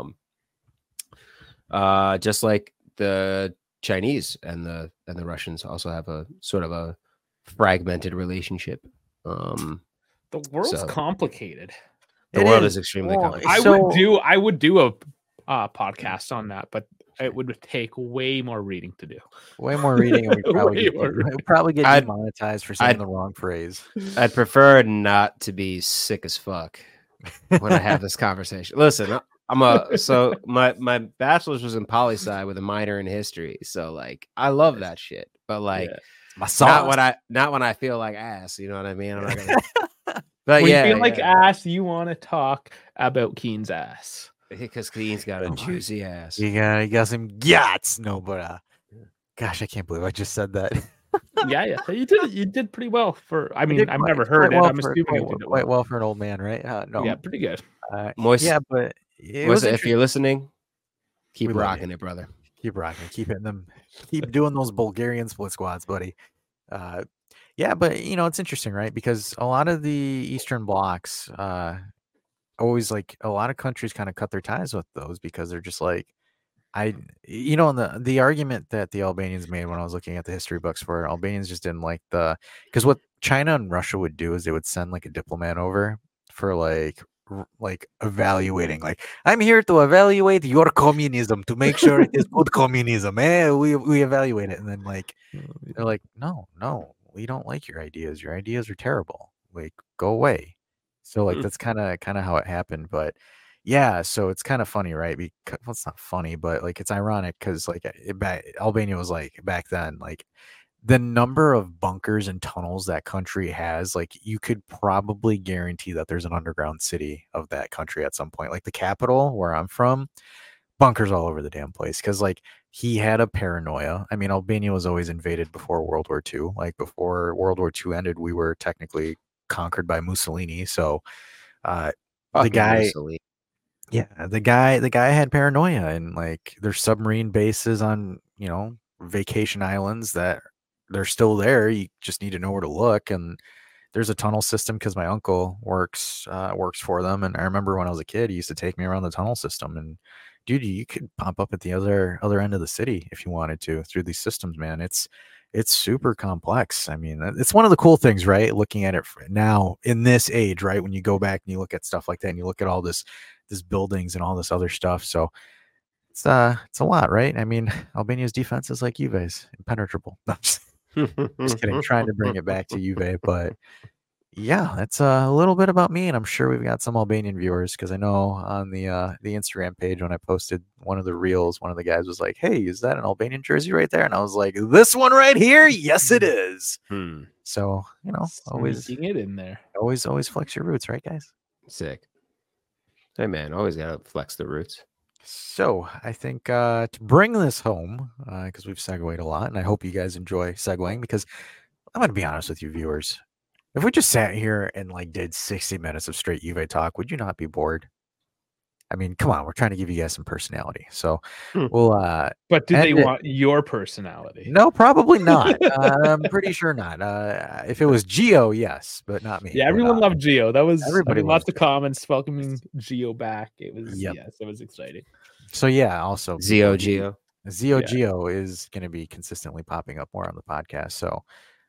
Just like the Chinese and the Russians also have a sort of a fragmented relationship. The world's complicated. The world is extremely complicated. I would do a podcast on that, but it would take way more reading to do. Way more reading, and we'd probably get demonetized for saying the wrong phrase. I'd prefer not to be sick as fuck when I have this conversation. Listen, my bachelor's was in poli-sci with a minor in history, so like I love that shit. But like, not when I feel like ass. You know what I mean? I'm not gonna. But when you feel like ass, you want to talk about Keen's ass. Because Keen's got a juicy ass. He got some yachts. No, but gosh, I can't believe I just said that. yeah, you did pretty well for. I mean, I've never heard it. I'm assuming you did quite well for an old man, right? No, yeah, pretty good. Moist, yeah, but if you're listening, keep rocking it, brother. Keep rocking. Keep hitting them. Keep doing those Bulgarian split squats, buddy. Yeah, but it's interesting, right? Because a lot of the Eastern blocs, always like a lot of countries kind of cut their ties with those because they're just like, the argument that the Albanians made when I was looking at the history books for Albanians just didn't like because what China and Russia would do is they would send like a diplomat over for like evaluating, like, I'm here to evaluate your communism to make sure it is good communism. We evaluate it, and then like they're like, no, we don't like your ideas. Your ideas are terrible. Like, go away. So like that's kind of how it happened. But yeah, so it's kind of funny, right? Because, well, it's not funny, but like it's ironic because like Albania was like back then, like the number of bunkers and tunnels that country has, like you could probably guarantee that there's an underground city of that country at some point. Like the capital where I'm from, bunkers all over the damn place. Because like he had a paranoia. I mean, Albania was always invaded before World War II. Like before World War II ended, we were technically conquered by Mussolini. So the guy had paranoia, and like there's submarine bases on vacation islands that they're still there. You just need to know where to look. And there's a tunnel system because my uncle works for them. And I remember when I was a kid, he used to take me around the tunnel system, and dude, you could pop up at the other end of the city if you wanted to through these systems, man. It's super complex. I mean, it's one of the cool things, right? Looking at it now in this age, right? When you go back and you look at stuff like that, and you look at all this buildings and all this other stuff. So it's a lot, right? I mean, Albania's defense is like Juve's, impenetrable. No, just kidding. Trying to bring it back to Juve, but yeah, that's a little bit about me, and I'm sure we've got some Albanian viewers because I know on the Instagram page when I posted one of the reels, one of the guys was like, "Hey, is that an Albanian jersey right there?" And I was like, "This one right here, yes, it is." So always sneaking it in there. Always flex your roots, right, guys? Sick. Hey man, always gotta flex the roots. So I think to bring this home, because we've segued a lot, and I hope you guys enjoy segueing, because I'm going to be honest with you viewers. If we just sat here and like did 60 minutes of straight Juve talk, would you not be bored? I mean, come on, we're trying to give you guys some personality. So we'll but do they want your personality? No, probably not. I'm pretty sure not. If it was Gio, yes, but not me. Yeah, everyone loved Gio. That was lots of comments welcoming Gio back. It was yes, it was exciting. So yeah, also Gio Gio is going to be consistently popping up more on the podcast. So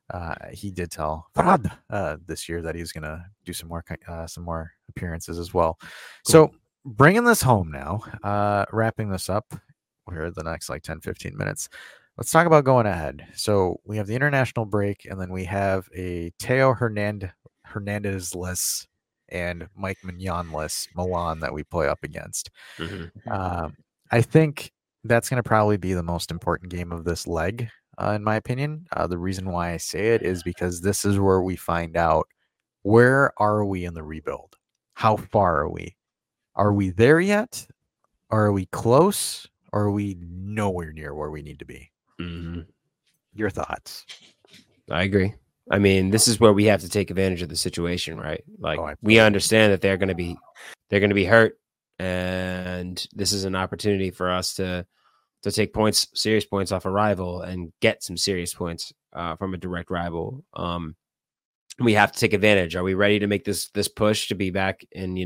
he did tell Farhad this year that he's going to do some more appearances as well. Cool. So bringing this home now, wrapping this up here the next 10-15 minutes. Let's talk about going ahead. So we have the international break, and then we have a Theo Hernandez-less and Mike Mignon-less Milan that we play up against. Mm-hmm. I think that's going to probably be the most important game of this leg, in my opinion. The reason why I say it is because this is where we find out, where are we in the rebuild? How far are we? Are we there yet? Are we close? Or are we nowhere near where we need to be? Mm-hmm. Your thoughts? I agree. I mean, this is where we have to take advantage of the situation, right? We understand that they're going to be hurt, and this is an opportunity for us to take serious points off a rival and get some serious points from a direct rival. We have to take advantage. Are we ready to make this push to be back and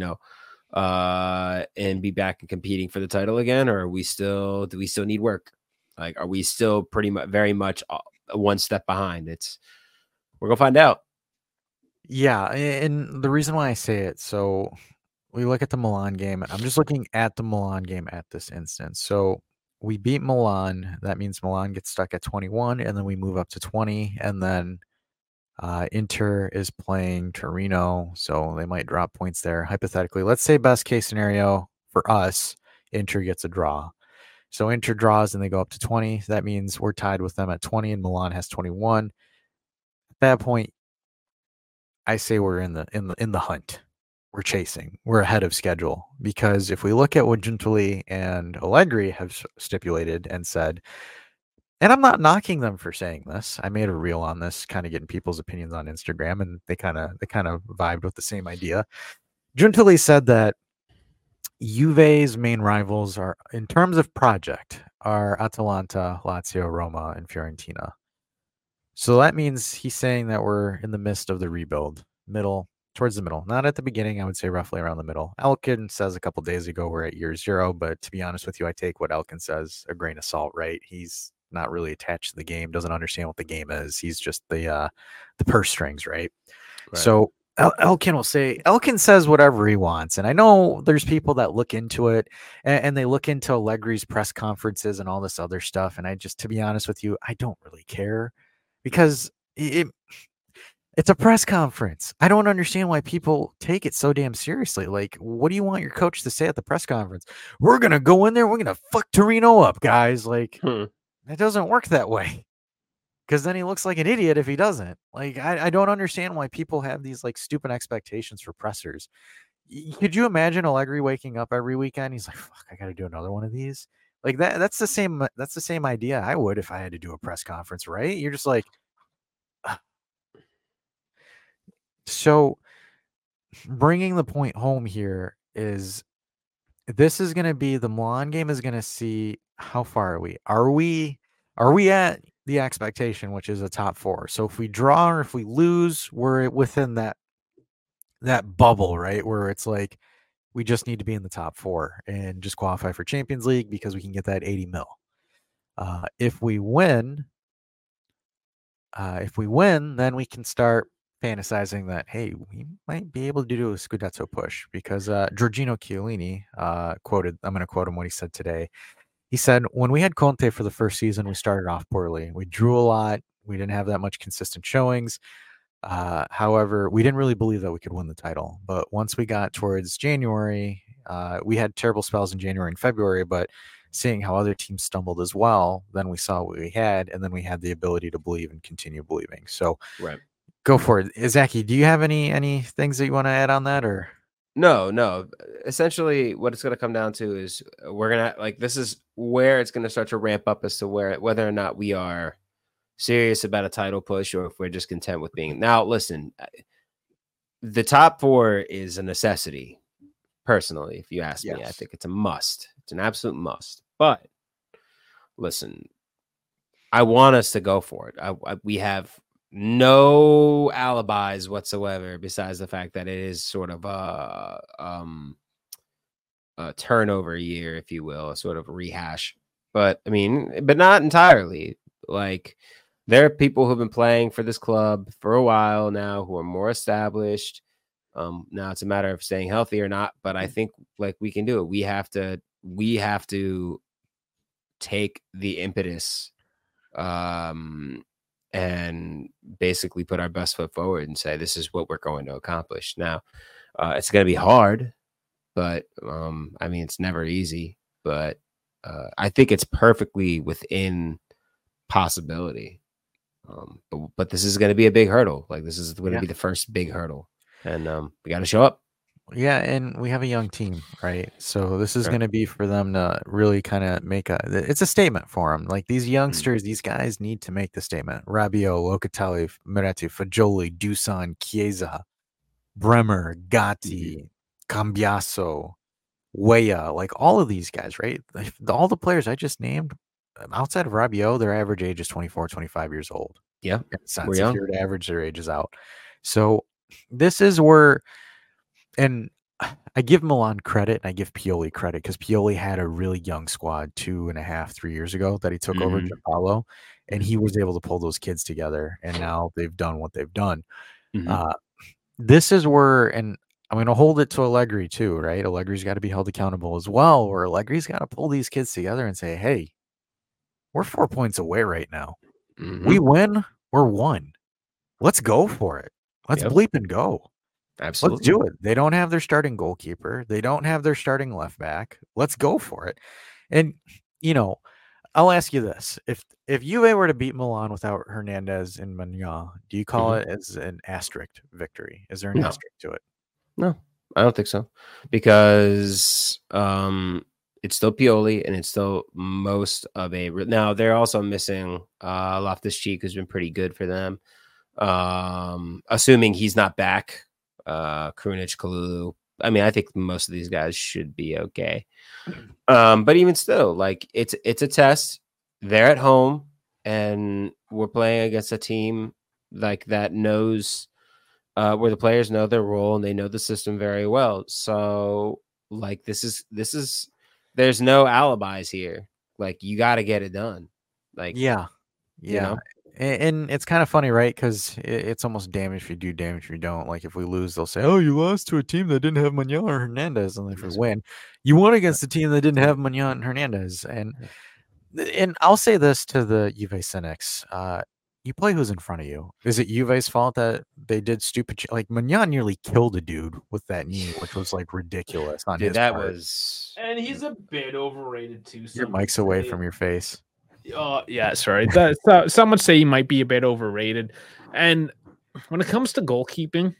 be back and competing for the title again, or do we still need work? Are we still very much one step behind? We're gonna find out. Yeah, and the reason why I say it, so we look at the Milan game. I'm just looking at the Milan game at this instance. So we beat Milan. That means Milan gets stuck at 21, and then we move up to 20, and then Inter is playing Torino, so they might drop points there. Hypothetically, let's say best case scenario for us, Inter gets a draw. So Inter draws and they go up to 20. That means we're tied with them at 20, and Milan has 21. At that point, I say we're in the hunt. We're chasing. We're ahead of schedule, because if we look at what Giuntoli and Allegri have stipulated and said, and I'm not knocking them for saying this. I made a reel on this, kind of getting people's opinions on Instagram, and they kind of vibed with the same idea. Giuntoli said that Juve's main rivals are, in terms of project, are Atalanta, Lazio, Roma, and Fiorentina. So that means he's saying that we're in the midst of the rebuild, towards the middle. Not at the beginning, I would say roughly around the middle. Elkin says a couple days ago we're at year 0, but to be honest with you, I take what Elkin says a grain of salt, right? He's not really attached to the game, doesn't understand what the game is. He's just the purse strings, right? So Elkin says whatever he wants. And I know there's people that look into it and they look into Allegri's press conferences and all this other stuff. And to be honest with you, I don't really care, because it's a press conference. I don't understand why people take it so damn seriously. What do you want your coach to say at the press conference? We're going to go in there. We're going to fuck Torino up, guys. It doesn't work that way, because then he looks like an idiot if he doesn't. I don't understand why people have these stupid expectations for pressers. Could you imagine Allegri waking up every weekend? He's like, fuck, I got to do another one of these. That's the same idea I would if I had to do a press conference, right? You're just like, ugh. So bringing the point home here is, this is going to be, the Milan game is going to see how far are we. Are we at the expectation, which is a top 4? So if we draw or if we lose, we're within that bubble, right? Where it's we just need to be in the top 4 and just qualify for Champions League, because we can get that 80 mil. If we win, then we can start fantasizing that, hey, we might be able to do a Scudetto push, because Giorgino Chiellini quoted, I'm going to quote him what he said today. He said, when we had Conte for the first season, we started off poorly. We drew a lot. We didn't have that much consistent showings. However, we didn't really believe that we could win the title. But once we got towards January, we had terrible spells in January and February, but seeing how other teams stumbled as well, then we saw what we had, and then we had the ability to believe and continue believing. So Go for it. Zaki, do you have any things that you want to add on that, or? No. Essentially, what it's going to come down to is we're going to this is where it's going to start to ramp up as to whether or not we are serious about a title push, or if we're just content with being. Now, listen, the top 4 is a necessity. Personally, if you ask me, I think it's a must. It's an absolute must. But listen, I want us to go for it. We have no alibis whatsoever, besides the fact that it is sort of a turnover year, if you will, a sort of rehash. But I mean, but not entirely. there are people who've been playing for this club for a while now who are more established. Now it's a matter of staying healthy or not, but I think like we can do it. We have to take the impetus and basically put our best foot forward and say, this is what we're going to accomplish. Now, it's going to be hard, but I mean, it's never easy, but I think it's perfectly within possibility. But this is going to be a big hurdle. Like this is going to be the first big hurdle, and we got to show up. Yeah, and we have a young team, right? So this is going to be for them to really kind of make it's a statement for them. Like these youngsters, these guys need to make the statement. Rabiot, Locatelli, Moretti, Fagioli, Dusan, Chiesa, Bremer, Gatti, Cambiaso, Weah, like all of these guys, right? All the players I just named, outside of Rabiot, their average age is 24, 25 years old. Yeah, we're young. If you were to average their ages out. So this is where, and I give Milan credit and I give Pioli credit because Pioli had a really young squad 2.5, 3 years ago that he took over Giampaolo, and he was able to pull those kids together, and now they've done what they've done. This is where, and I'm going to hold it to Allegri too, right? Allegri's got to be held accountable as well, where Allegri's got to pull these kids together and say, hey, we're 4 points away right now. We win, we're one. Let's go for it. Let's bleep and go. Absolutely. Let's do it. They don't have their starting goalkeeper. They don't have their starting left back. Let's go for it. And, you know, I'll ask you this. If Juve were to beat Milan without Hernandez and Maignan, do you call it as an asterisk victory? Is there an asterisk to it? No, I don't think so. Because it's still Pioli and it's still most of a... Now, they're also missing Loftus-Cheek, who's been pretty good for them. Assuming he's not back. Krunic, Kalulu. I mean, I think most of these guys should be okay. But even still, like it's a test. They're at home and we're playing against a team like that knows where the players know their role and they know the system very well. So like this is there's no alibis here. Like you got to get it done. Like you know? And it's kind of funny, right? Because it's almost damage if you do, damage if you don't. Like if we lose, they'll say, "Oh, you lost to a team that didn't have Maignan or Hernandez," and if we win, you won against a team that didn't have Maignan and Hernandez. And I'll say this to the Juve cynics: you play who's in front of you. Is it Juve's fault that they did stupid? Like Maignan nearly killed a dude with that knee, which was like ridiculous on his part. And he's a bit overrated too. Your mic's away from your face. Oh, yeah, sorry. Some would say he might be a bit overrated. And when it comes to goalkeeping,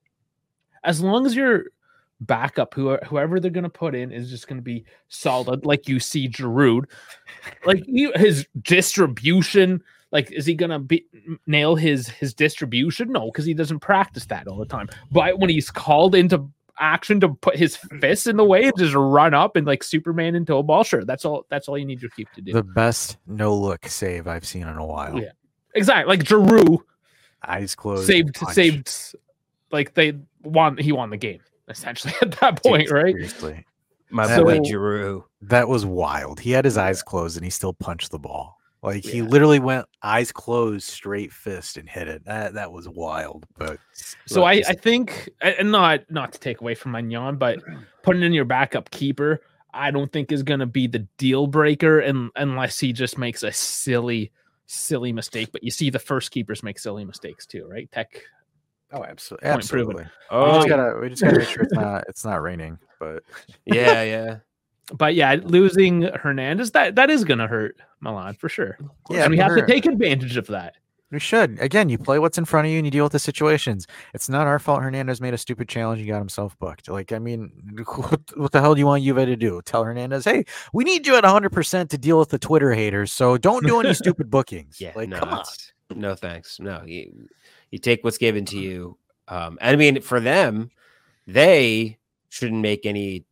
as long as your backup, whoever they're going to put in, is just going to be solid, like you see Giroud, like his distribution, like is he going to nail his distribution? No, because he doesn't practice that all the time. But when he's called into action to put his fists in the way and just run up and like Superman into a ball, sure, that's all you need your keep to do. The best no look save I've seen in a while. Yeah, exactly. Like Giroud, eyes closed, saved. Like he won the game essentially at that point. Dude, right? Seriously, my boy Giroud. That was wild. He had his eyes closed and he still punched the ball. Like he literally went eyes closed, straight fist, and hit it. That was wild. But so I think, and not to take away from Maignan, but putting in your backup keeper, I don't think is going to be the deal breaker, unless he just makes a silly mistake. But you see, the first keepers make silly mistakes too, right? Oh, absolutely. Oh, we just gotta make sure it's not raining. But yeah. But yeah, losing Hernandez, that is going to hurt Milan for sure. Yeah, and we have to take advantage of that. We should. Again, you play what's in front of you and you deal with the situations. It's not our fault Hernandez made a stupid challenge and got himself booked. Like, I mean, what the hell do you want Juve to do? Tell Hernandez, hey, we need you at 100% to deal with the Twitter haters, so don't do any stupid bookings. Yeah, like, no, come on. No, thanks. No, you take what's given to you. I mean, for them, they shouldn't make any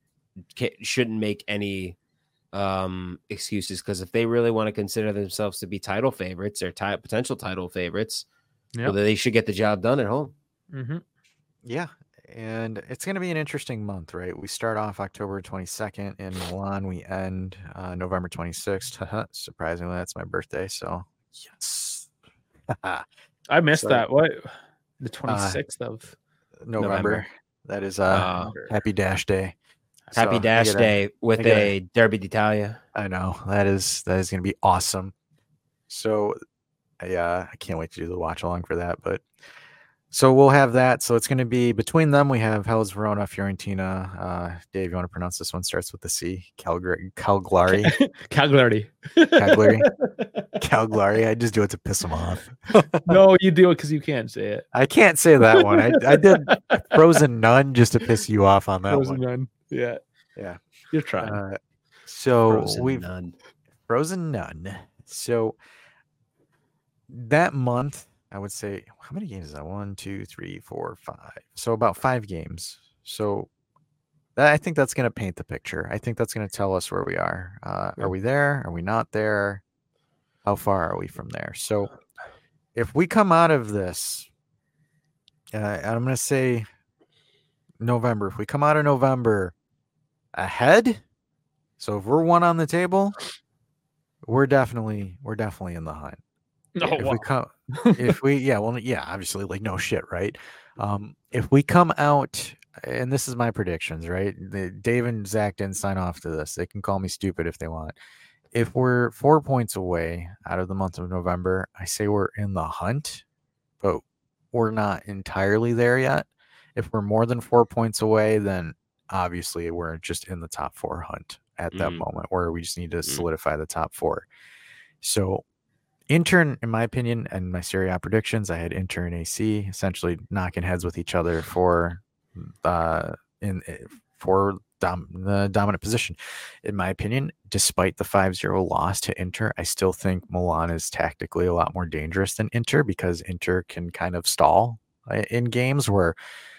excuses, because if they really want to consider themselves to be title favorites or potential title favorites, well, they should get the job done at home. Yeah, and it's going to be an interesting month, right? We start off October 22nd in Milan. We end November 26th. Surprisingly, that's my birthday, so yes. I missed that. What? The 26th of November. That is Happy Dash Day. Happy Dash Day with a Derby d'Italia. I know that is going to be awesome. So, I can't wait to do the watch along for that. But so we'll have that. So it's going to be between them. We have Hellas Verona, Fiorentina. Dave, you want to pronounce this one? Starts with the C. Cagliari. Cagliari. I just do it to piss them off. No, you do it because you can't say it. I can't say that one. I did Frozen Nun just to piss you off on that Frozen one. Nun. Yeah. You're trying. So Frozen Nun. So that month, I would say, how many games is that? 1, 2, 3, 4, 5. So about 5 games. So I think that's going to paint the picture. I think that's going to tell us where we are. Are we there? Are we not there? How far are we from there? So if we come out of this, I'm going to say November. If we come out of November ahead, so if we're 1 on the table, we're definitely in the hunt. Obviously, like, no shit, right? If we come out, and this is my predictions, right? Dave and Zach didn't sign off to this. They can call me stupid if they want. If we're 4 points away out of the month of November, I say we're in the hunt, but we're not entirely there yet. If we're more than 4 points away, then obviously we're just in the top 4 hunt at that moment, where we just need to solidify the top 4. So Inter, in my opinion, and my Serie A predictions, I had Inter and AC essentially knocking heads with each other for the dominant position. In my opinion, despite the 5-0 loss to Inter, I still think Milan is tactically a lot more dangerous than Inter, because Inter can kind of stall in games, where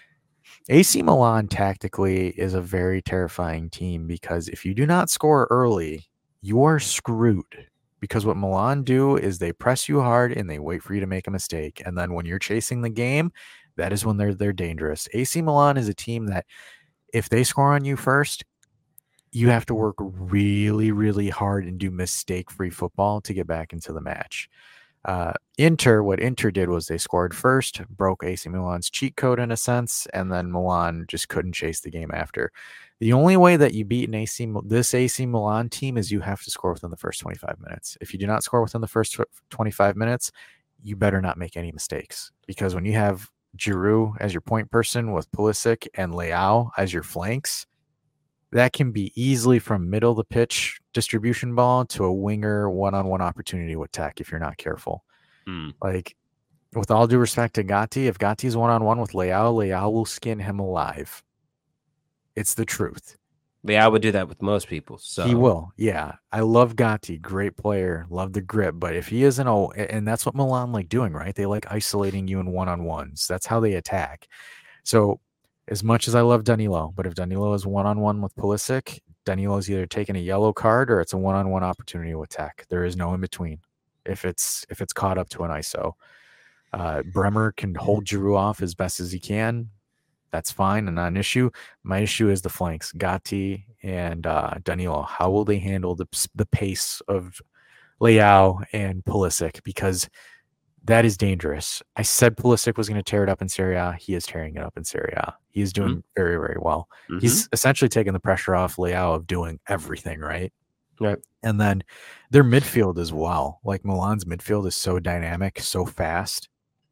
AC Milan tactically is a very terrifying team, because if you do not score early, you are screwed. Because what Milan do is they press you hard and they wait for you to make a mistake. And then when you're chasing the game, that is when they're dangerous. AC Milan is a team that if they score on you first, you have to work really, really hard and do mistake-free football to get back into the match. What Inter did was they scored first, broke AC Milan's cheat code in a sense, and then Milan just couldn't chase the game after. The only way that you beat this AC Milan team is you have to score within the first 25 minutes. If you do not score within the first 25 minutes, you better not make any mistakes, because when you have Giroud as your point person with Pulisic and Leao as your flanks, that can be easily from middle of the pitch distribution ball to a winger one-on-one opportunity with Tech if you're not careful. Like, with all due respect to Gatti, if Gatti's one-on-one with Leao will skin him alive. It's the truth. Leao would do that with most people. So he will. Yeah. I love Gatti. Great player. Love the grip. But if he isn't, and that's what Milan like doing, right? They like isolating you in one-on-ones. That's how they attack. So as much as I love Danilo, but if Danilo is one-on-one with Pulisic, Danilo's either taking a yellow card or it's a one-on-one opportunity with Tech. There is no in between. If it's caught up to an ISO, Bremer can hold Giroud off as best as he can. That's fine and not an issue. My issue is the flanks, Gatti and Danilo. How will they handle the pace of Leao and Pulisic? Because that is dangerous. I said Pulisic was going to tear it up in Serie A. He is tearing it up in Serie A. He is doing very, very well. He's essentially taking the pressure off Leao of doing everything, right? Right. And then their midfield as well. Like, Milan's midfield is so dynamic, so fast.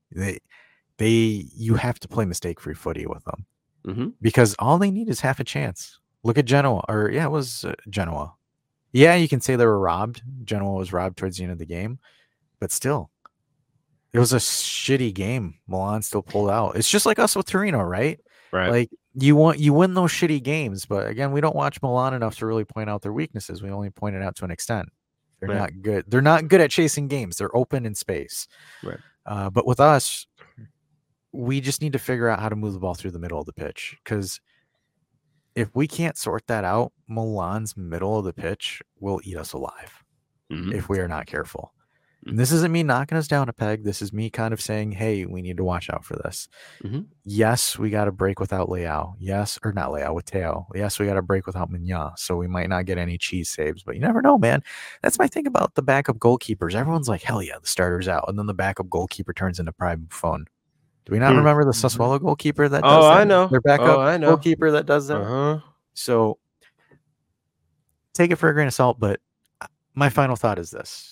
You have to play mistake-free footy with them, because all they need is half a chance. Look at Genoa, it was Genoa. Yeah, you can say they were robbed. Genoa was robbed towards the end of the game, but still, it was a shitty game. Milan still pulled out. It's just like us with Torino, right? Right. Like, you win those shitty games, but again, we don't watch Milan enough to really point out their weaknesses. We only point it out to an extent. They're not good. They're not good at chasing games. They're open in space. Right. But with us, we just need to figure out how to move the ball through the middle of the pitch, because if we can't sort that out, Milan's middle of the pitch will eat us alive if we are not careful. And this isn't me knocking us down a peg. This is me kind of saying, hey, we need to watch out for this. Mm-hmm. Yes, we got to break without Leao. Yes, or not Leao, with Teo. Yes, we got to break without Mignon. So we might not get any cheese saves, but you never know, man. That's my thing about the backup goalkeepers. Everyone's like, hell yeah, the starter's out. And then the backup goalkeeper turns into Prime Buffon. Do we not remember the Sassuolo goalkeeper that does that? I know. Their backup goalkeeper that does that. Uh-huh. So take it for a grain of salt, but my final thought is this.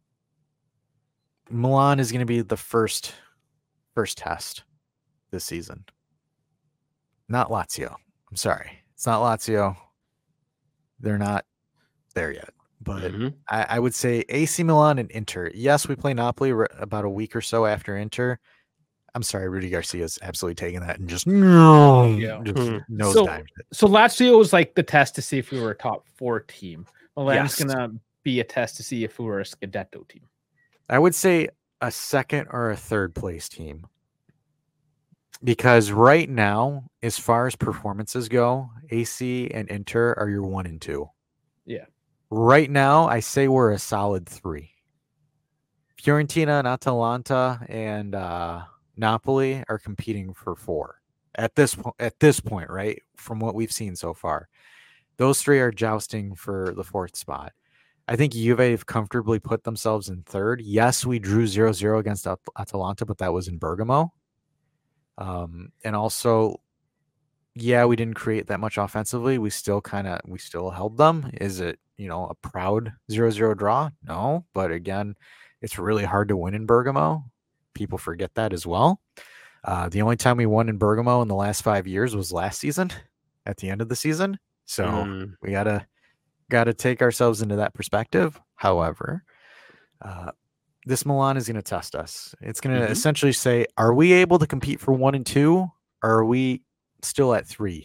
Milan is going to be the first test this season. Not Lazio. I'm sorry. It's not Lazio. They're not there yet. But I would say AC Milan and Inter. Yes, we play Napoli about a week or so after Inter. I'm sorry, Rudy Garcia's absolutely taking that and just nosedive it. So Lazio was like the test to see if we were a top 4 team. Milan's going to be a test to see if we were a Scudetto team. I would say a second or a third place team. Because right now, as far as performances go, AC and Inter are your 1 and 2. Yeah. Right now, I say we're a solid 3. Fiorentina and Atalanta and Napoli are competing for 4 at this point, right? From what we've seen so far, those 3 are jousting for the 4th spot. I think Juve have comfortably put themselves in 3rd. Yes, we drew 0-0 against Atalanta, but that was in Bergamo. And also, we didn't create that much offensively. We still held them. Is it, a proud 0-0 draw? No, but again, it's really hard to win in Bergamo. People forget that as well. The only time we won in Bergamo in the last 5 years was last season at the end of the season. So we gotta take ourselves into that perspective. However, this Milan is going to test us. It's going to essentially say, are we able to compete for 1 and 2? Or are we still at 3?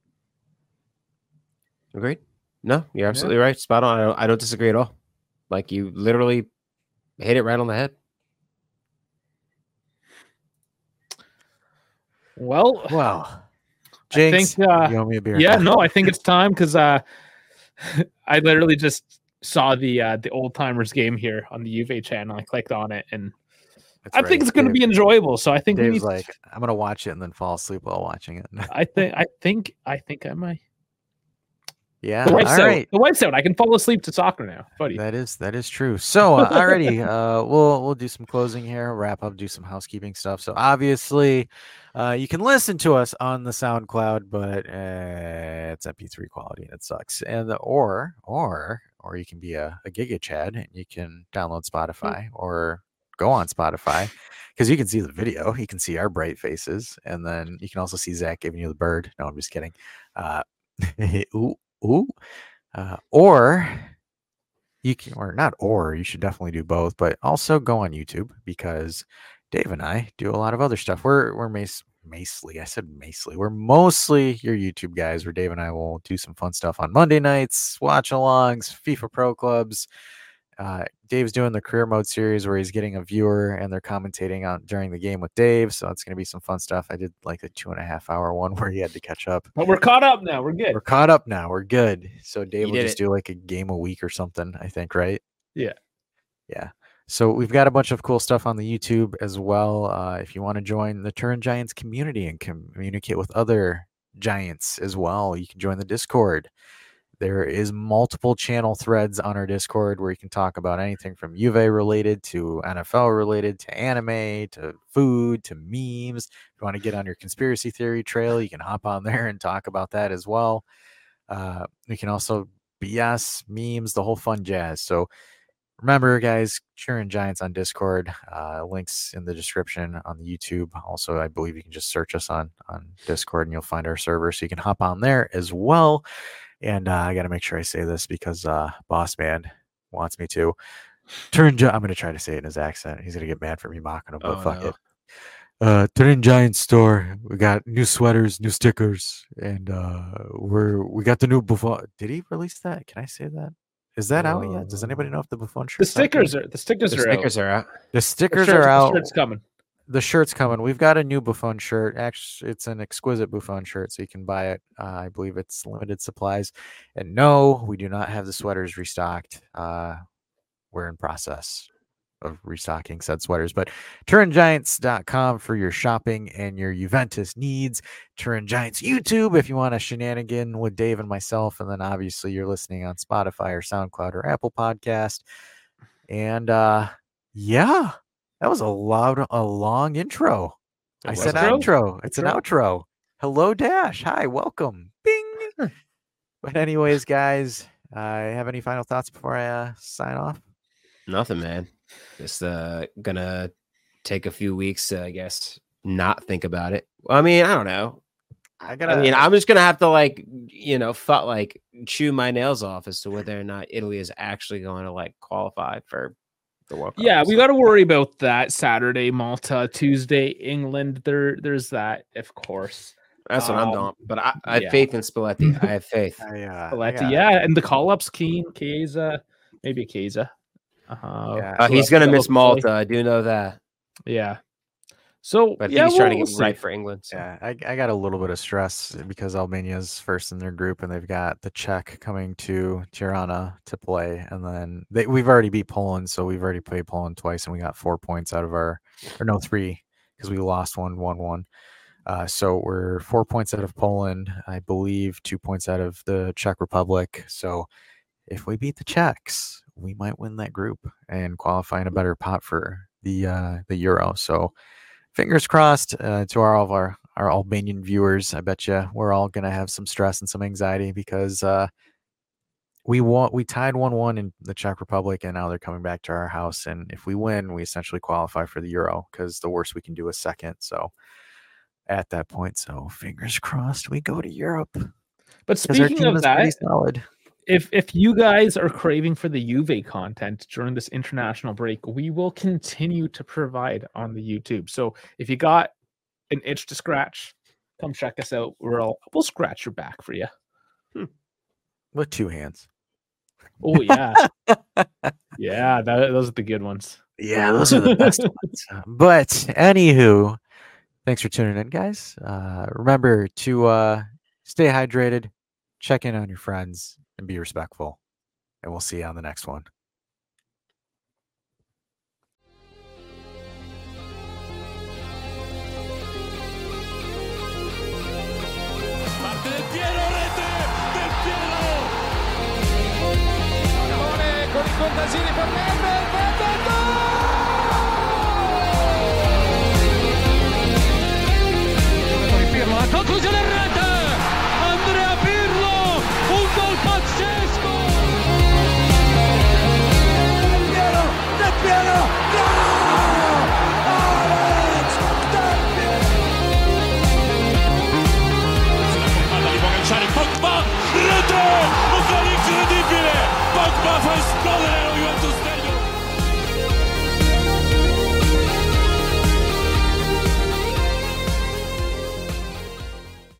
Agreed. No, you're absolutely right. Spot on. I don't disagree at all. Like, you literally hit it right on the head. Well, Jinx, I think, you owe me a beer. Yeah, no, I think it's time because I literally just saw the old timers game here on the Juve channel. I clicked on it, and I think it's going to be enjoyable. So I think Dave's I'm going to watch it and then fall asleep while watching it. I think I might. Yeah, the wife's out. I can fall asleep to soccer now, buddy. That is true. So already, we'll do some closing here, wrap up, do some housekeeping stuff. So obviously, you can listen to us on the SoundCloud, but it's MP3 quality and it sucks. And or you can be a Giga Chad and you can download Spotify or go on Spotify because you can see the video. You can see our bright faces, and then you can also see Zach giving you the bird. No, I'm just kidding. Or you can, or not, or you should definitely do both, but also go on YouTube because Dave and I do a lot of other stuff. We're mostly your YouTube guys where Dave and I will do some fun stuff on Monday nights, watch alongs, FIFA Pro Clubs. Dave's doing the career mode series where he's getting a viewer and they're commentating on during the game with Dave. So it's going to be some fun stuff. I did like a 2.5 hour one where he had to catch up. But we're caught up now. We're good. We're caught up now. We're good. So Dave will just do like a game a week or something, I think, right? Yeah. Yeah. So we've got a bunch of cool stuff on the YouTube as well. If you want to join the Turin Giants community and communicate with other Giants as well, you can join the Discord. There is multiple channel threads on our Discord where you can talk about anything from Juve related to NFL related to anime to food to memes. If you want to get on your conspiracy theory trail, you can hop on there and talk about that as well. We can also BS, memes, the whole fun jazz. So remember, guys, Turin Giants on Discord. Links in the description on the YouTube. Also, I believe you can just search us on Discord and you'll find our server. So you can hop on there as well. And I got to make sure I say this because Boss Man wants me to. I'm going to try to say it in his accent. He's going to get mad for me mocking him, but fuck it. Turin Giants store. We got new sweaters, new stickers, and we got the new Buffon. Did he release that? Can I say that? Is that out yet? Does anybody know if the Buffon shirt? The stickers are out. The stickers are out. The shirt's coming. The shirt's coming. We've got a new Buffon shirt. Actually, it's an exquisite Buffon shirt, so you can buy it. I believe it's limited supplies. And no, we do not have the sweaters restocked. We're in process. of restocking said sweaters. But TurinGiants.com for your shopping and your Juventus needs. Turin Giants YouTube if you want a shenanigan with Dave and myself. And then obviously you're listening on Spotify or SoundCloud or Apple Podcast. And yeah, that was a long intro. I said outro. It's an outro. Hello, Dash. Hi, welcome. Bing. But anyways, guys, have any final thoughts before I sign off? Nothing, man. Just gonna take a few weeks to, I guess, not think about it. Well, I mean, I don't know. I'm just gonna have to chew my nails off as to whether or not Italy is actually going to qualify for the World Cup. Yeah, we got to worry about that. Saturday, Malta. Tuesday, England. There's that, of course. That's what I'm doing. But I have faith in Spalletti. I have faith. Spalletti, and the call-ups, Keane, Chiesa, maybe Chiesa. He's going to miss Malta. I do know that. Yeah. So, but he's trying to get right for England. So. Yeah, I got a little bit of stress because Albania's first in their group, and they've got the Czech coming to Tirana to play, and then we've already beat Poland, so we've already played Poland twice, and we got 4 points out of 3 because we lost 1-1. So we're 4 points out of Poland, I believe 2 points out of the Czech Republic. So if we beat the Czechs, we might win that group and qualify in a better pot for the Euro. So fingers crossed to all of our Albanian viewers. I bet you we're all going to have some stress and some anxiety because we tied 1-1 in the Czech Republic, and now they're coming back to our house. And if we win, we essentially qualify for the Euro because the worst we can do is second. So at that point, so fingers crossed we go to Europe. But speaking of that, solid. If you guys are craving for the Juve content during this international break, we will continue to provide on the YouTube. So if you got an itch to scratch, come check us out. We'll scratch your back for you. With 2 hands. Oh yeah. Yeah, those are the good ones. Yeah, those are the best ones. But anywho, thanks for tuning in, guys. Remember to stay hydrated, check in on your friends, and be respectful. And we'll see you on the next one. Conclusione in rete, Andrea Pirlo, un gol pazzesco. Del Piero, no! Alex, Del Piero. Sulla di Pogacar, Pogba, rete, un gol incredibile. Pogba fa esplodere lo Juventus.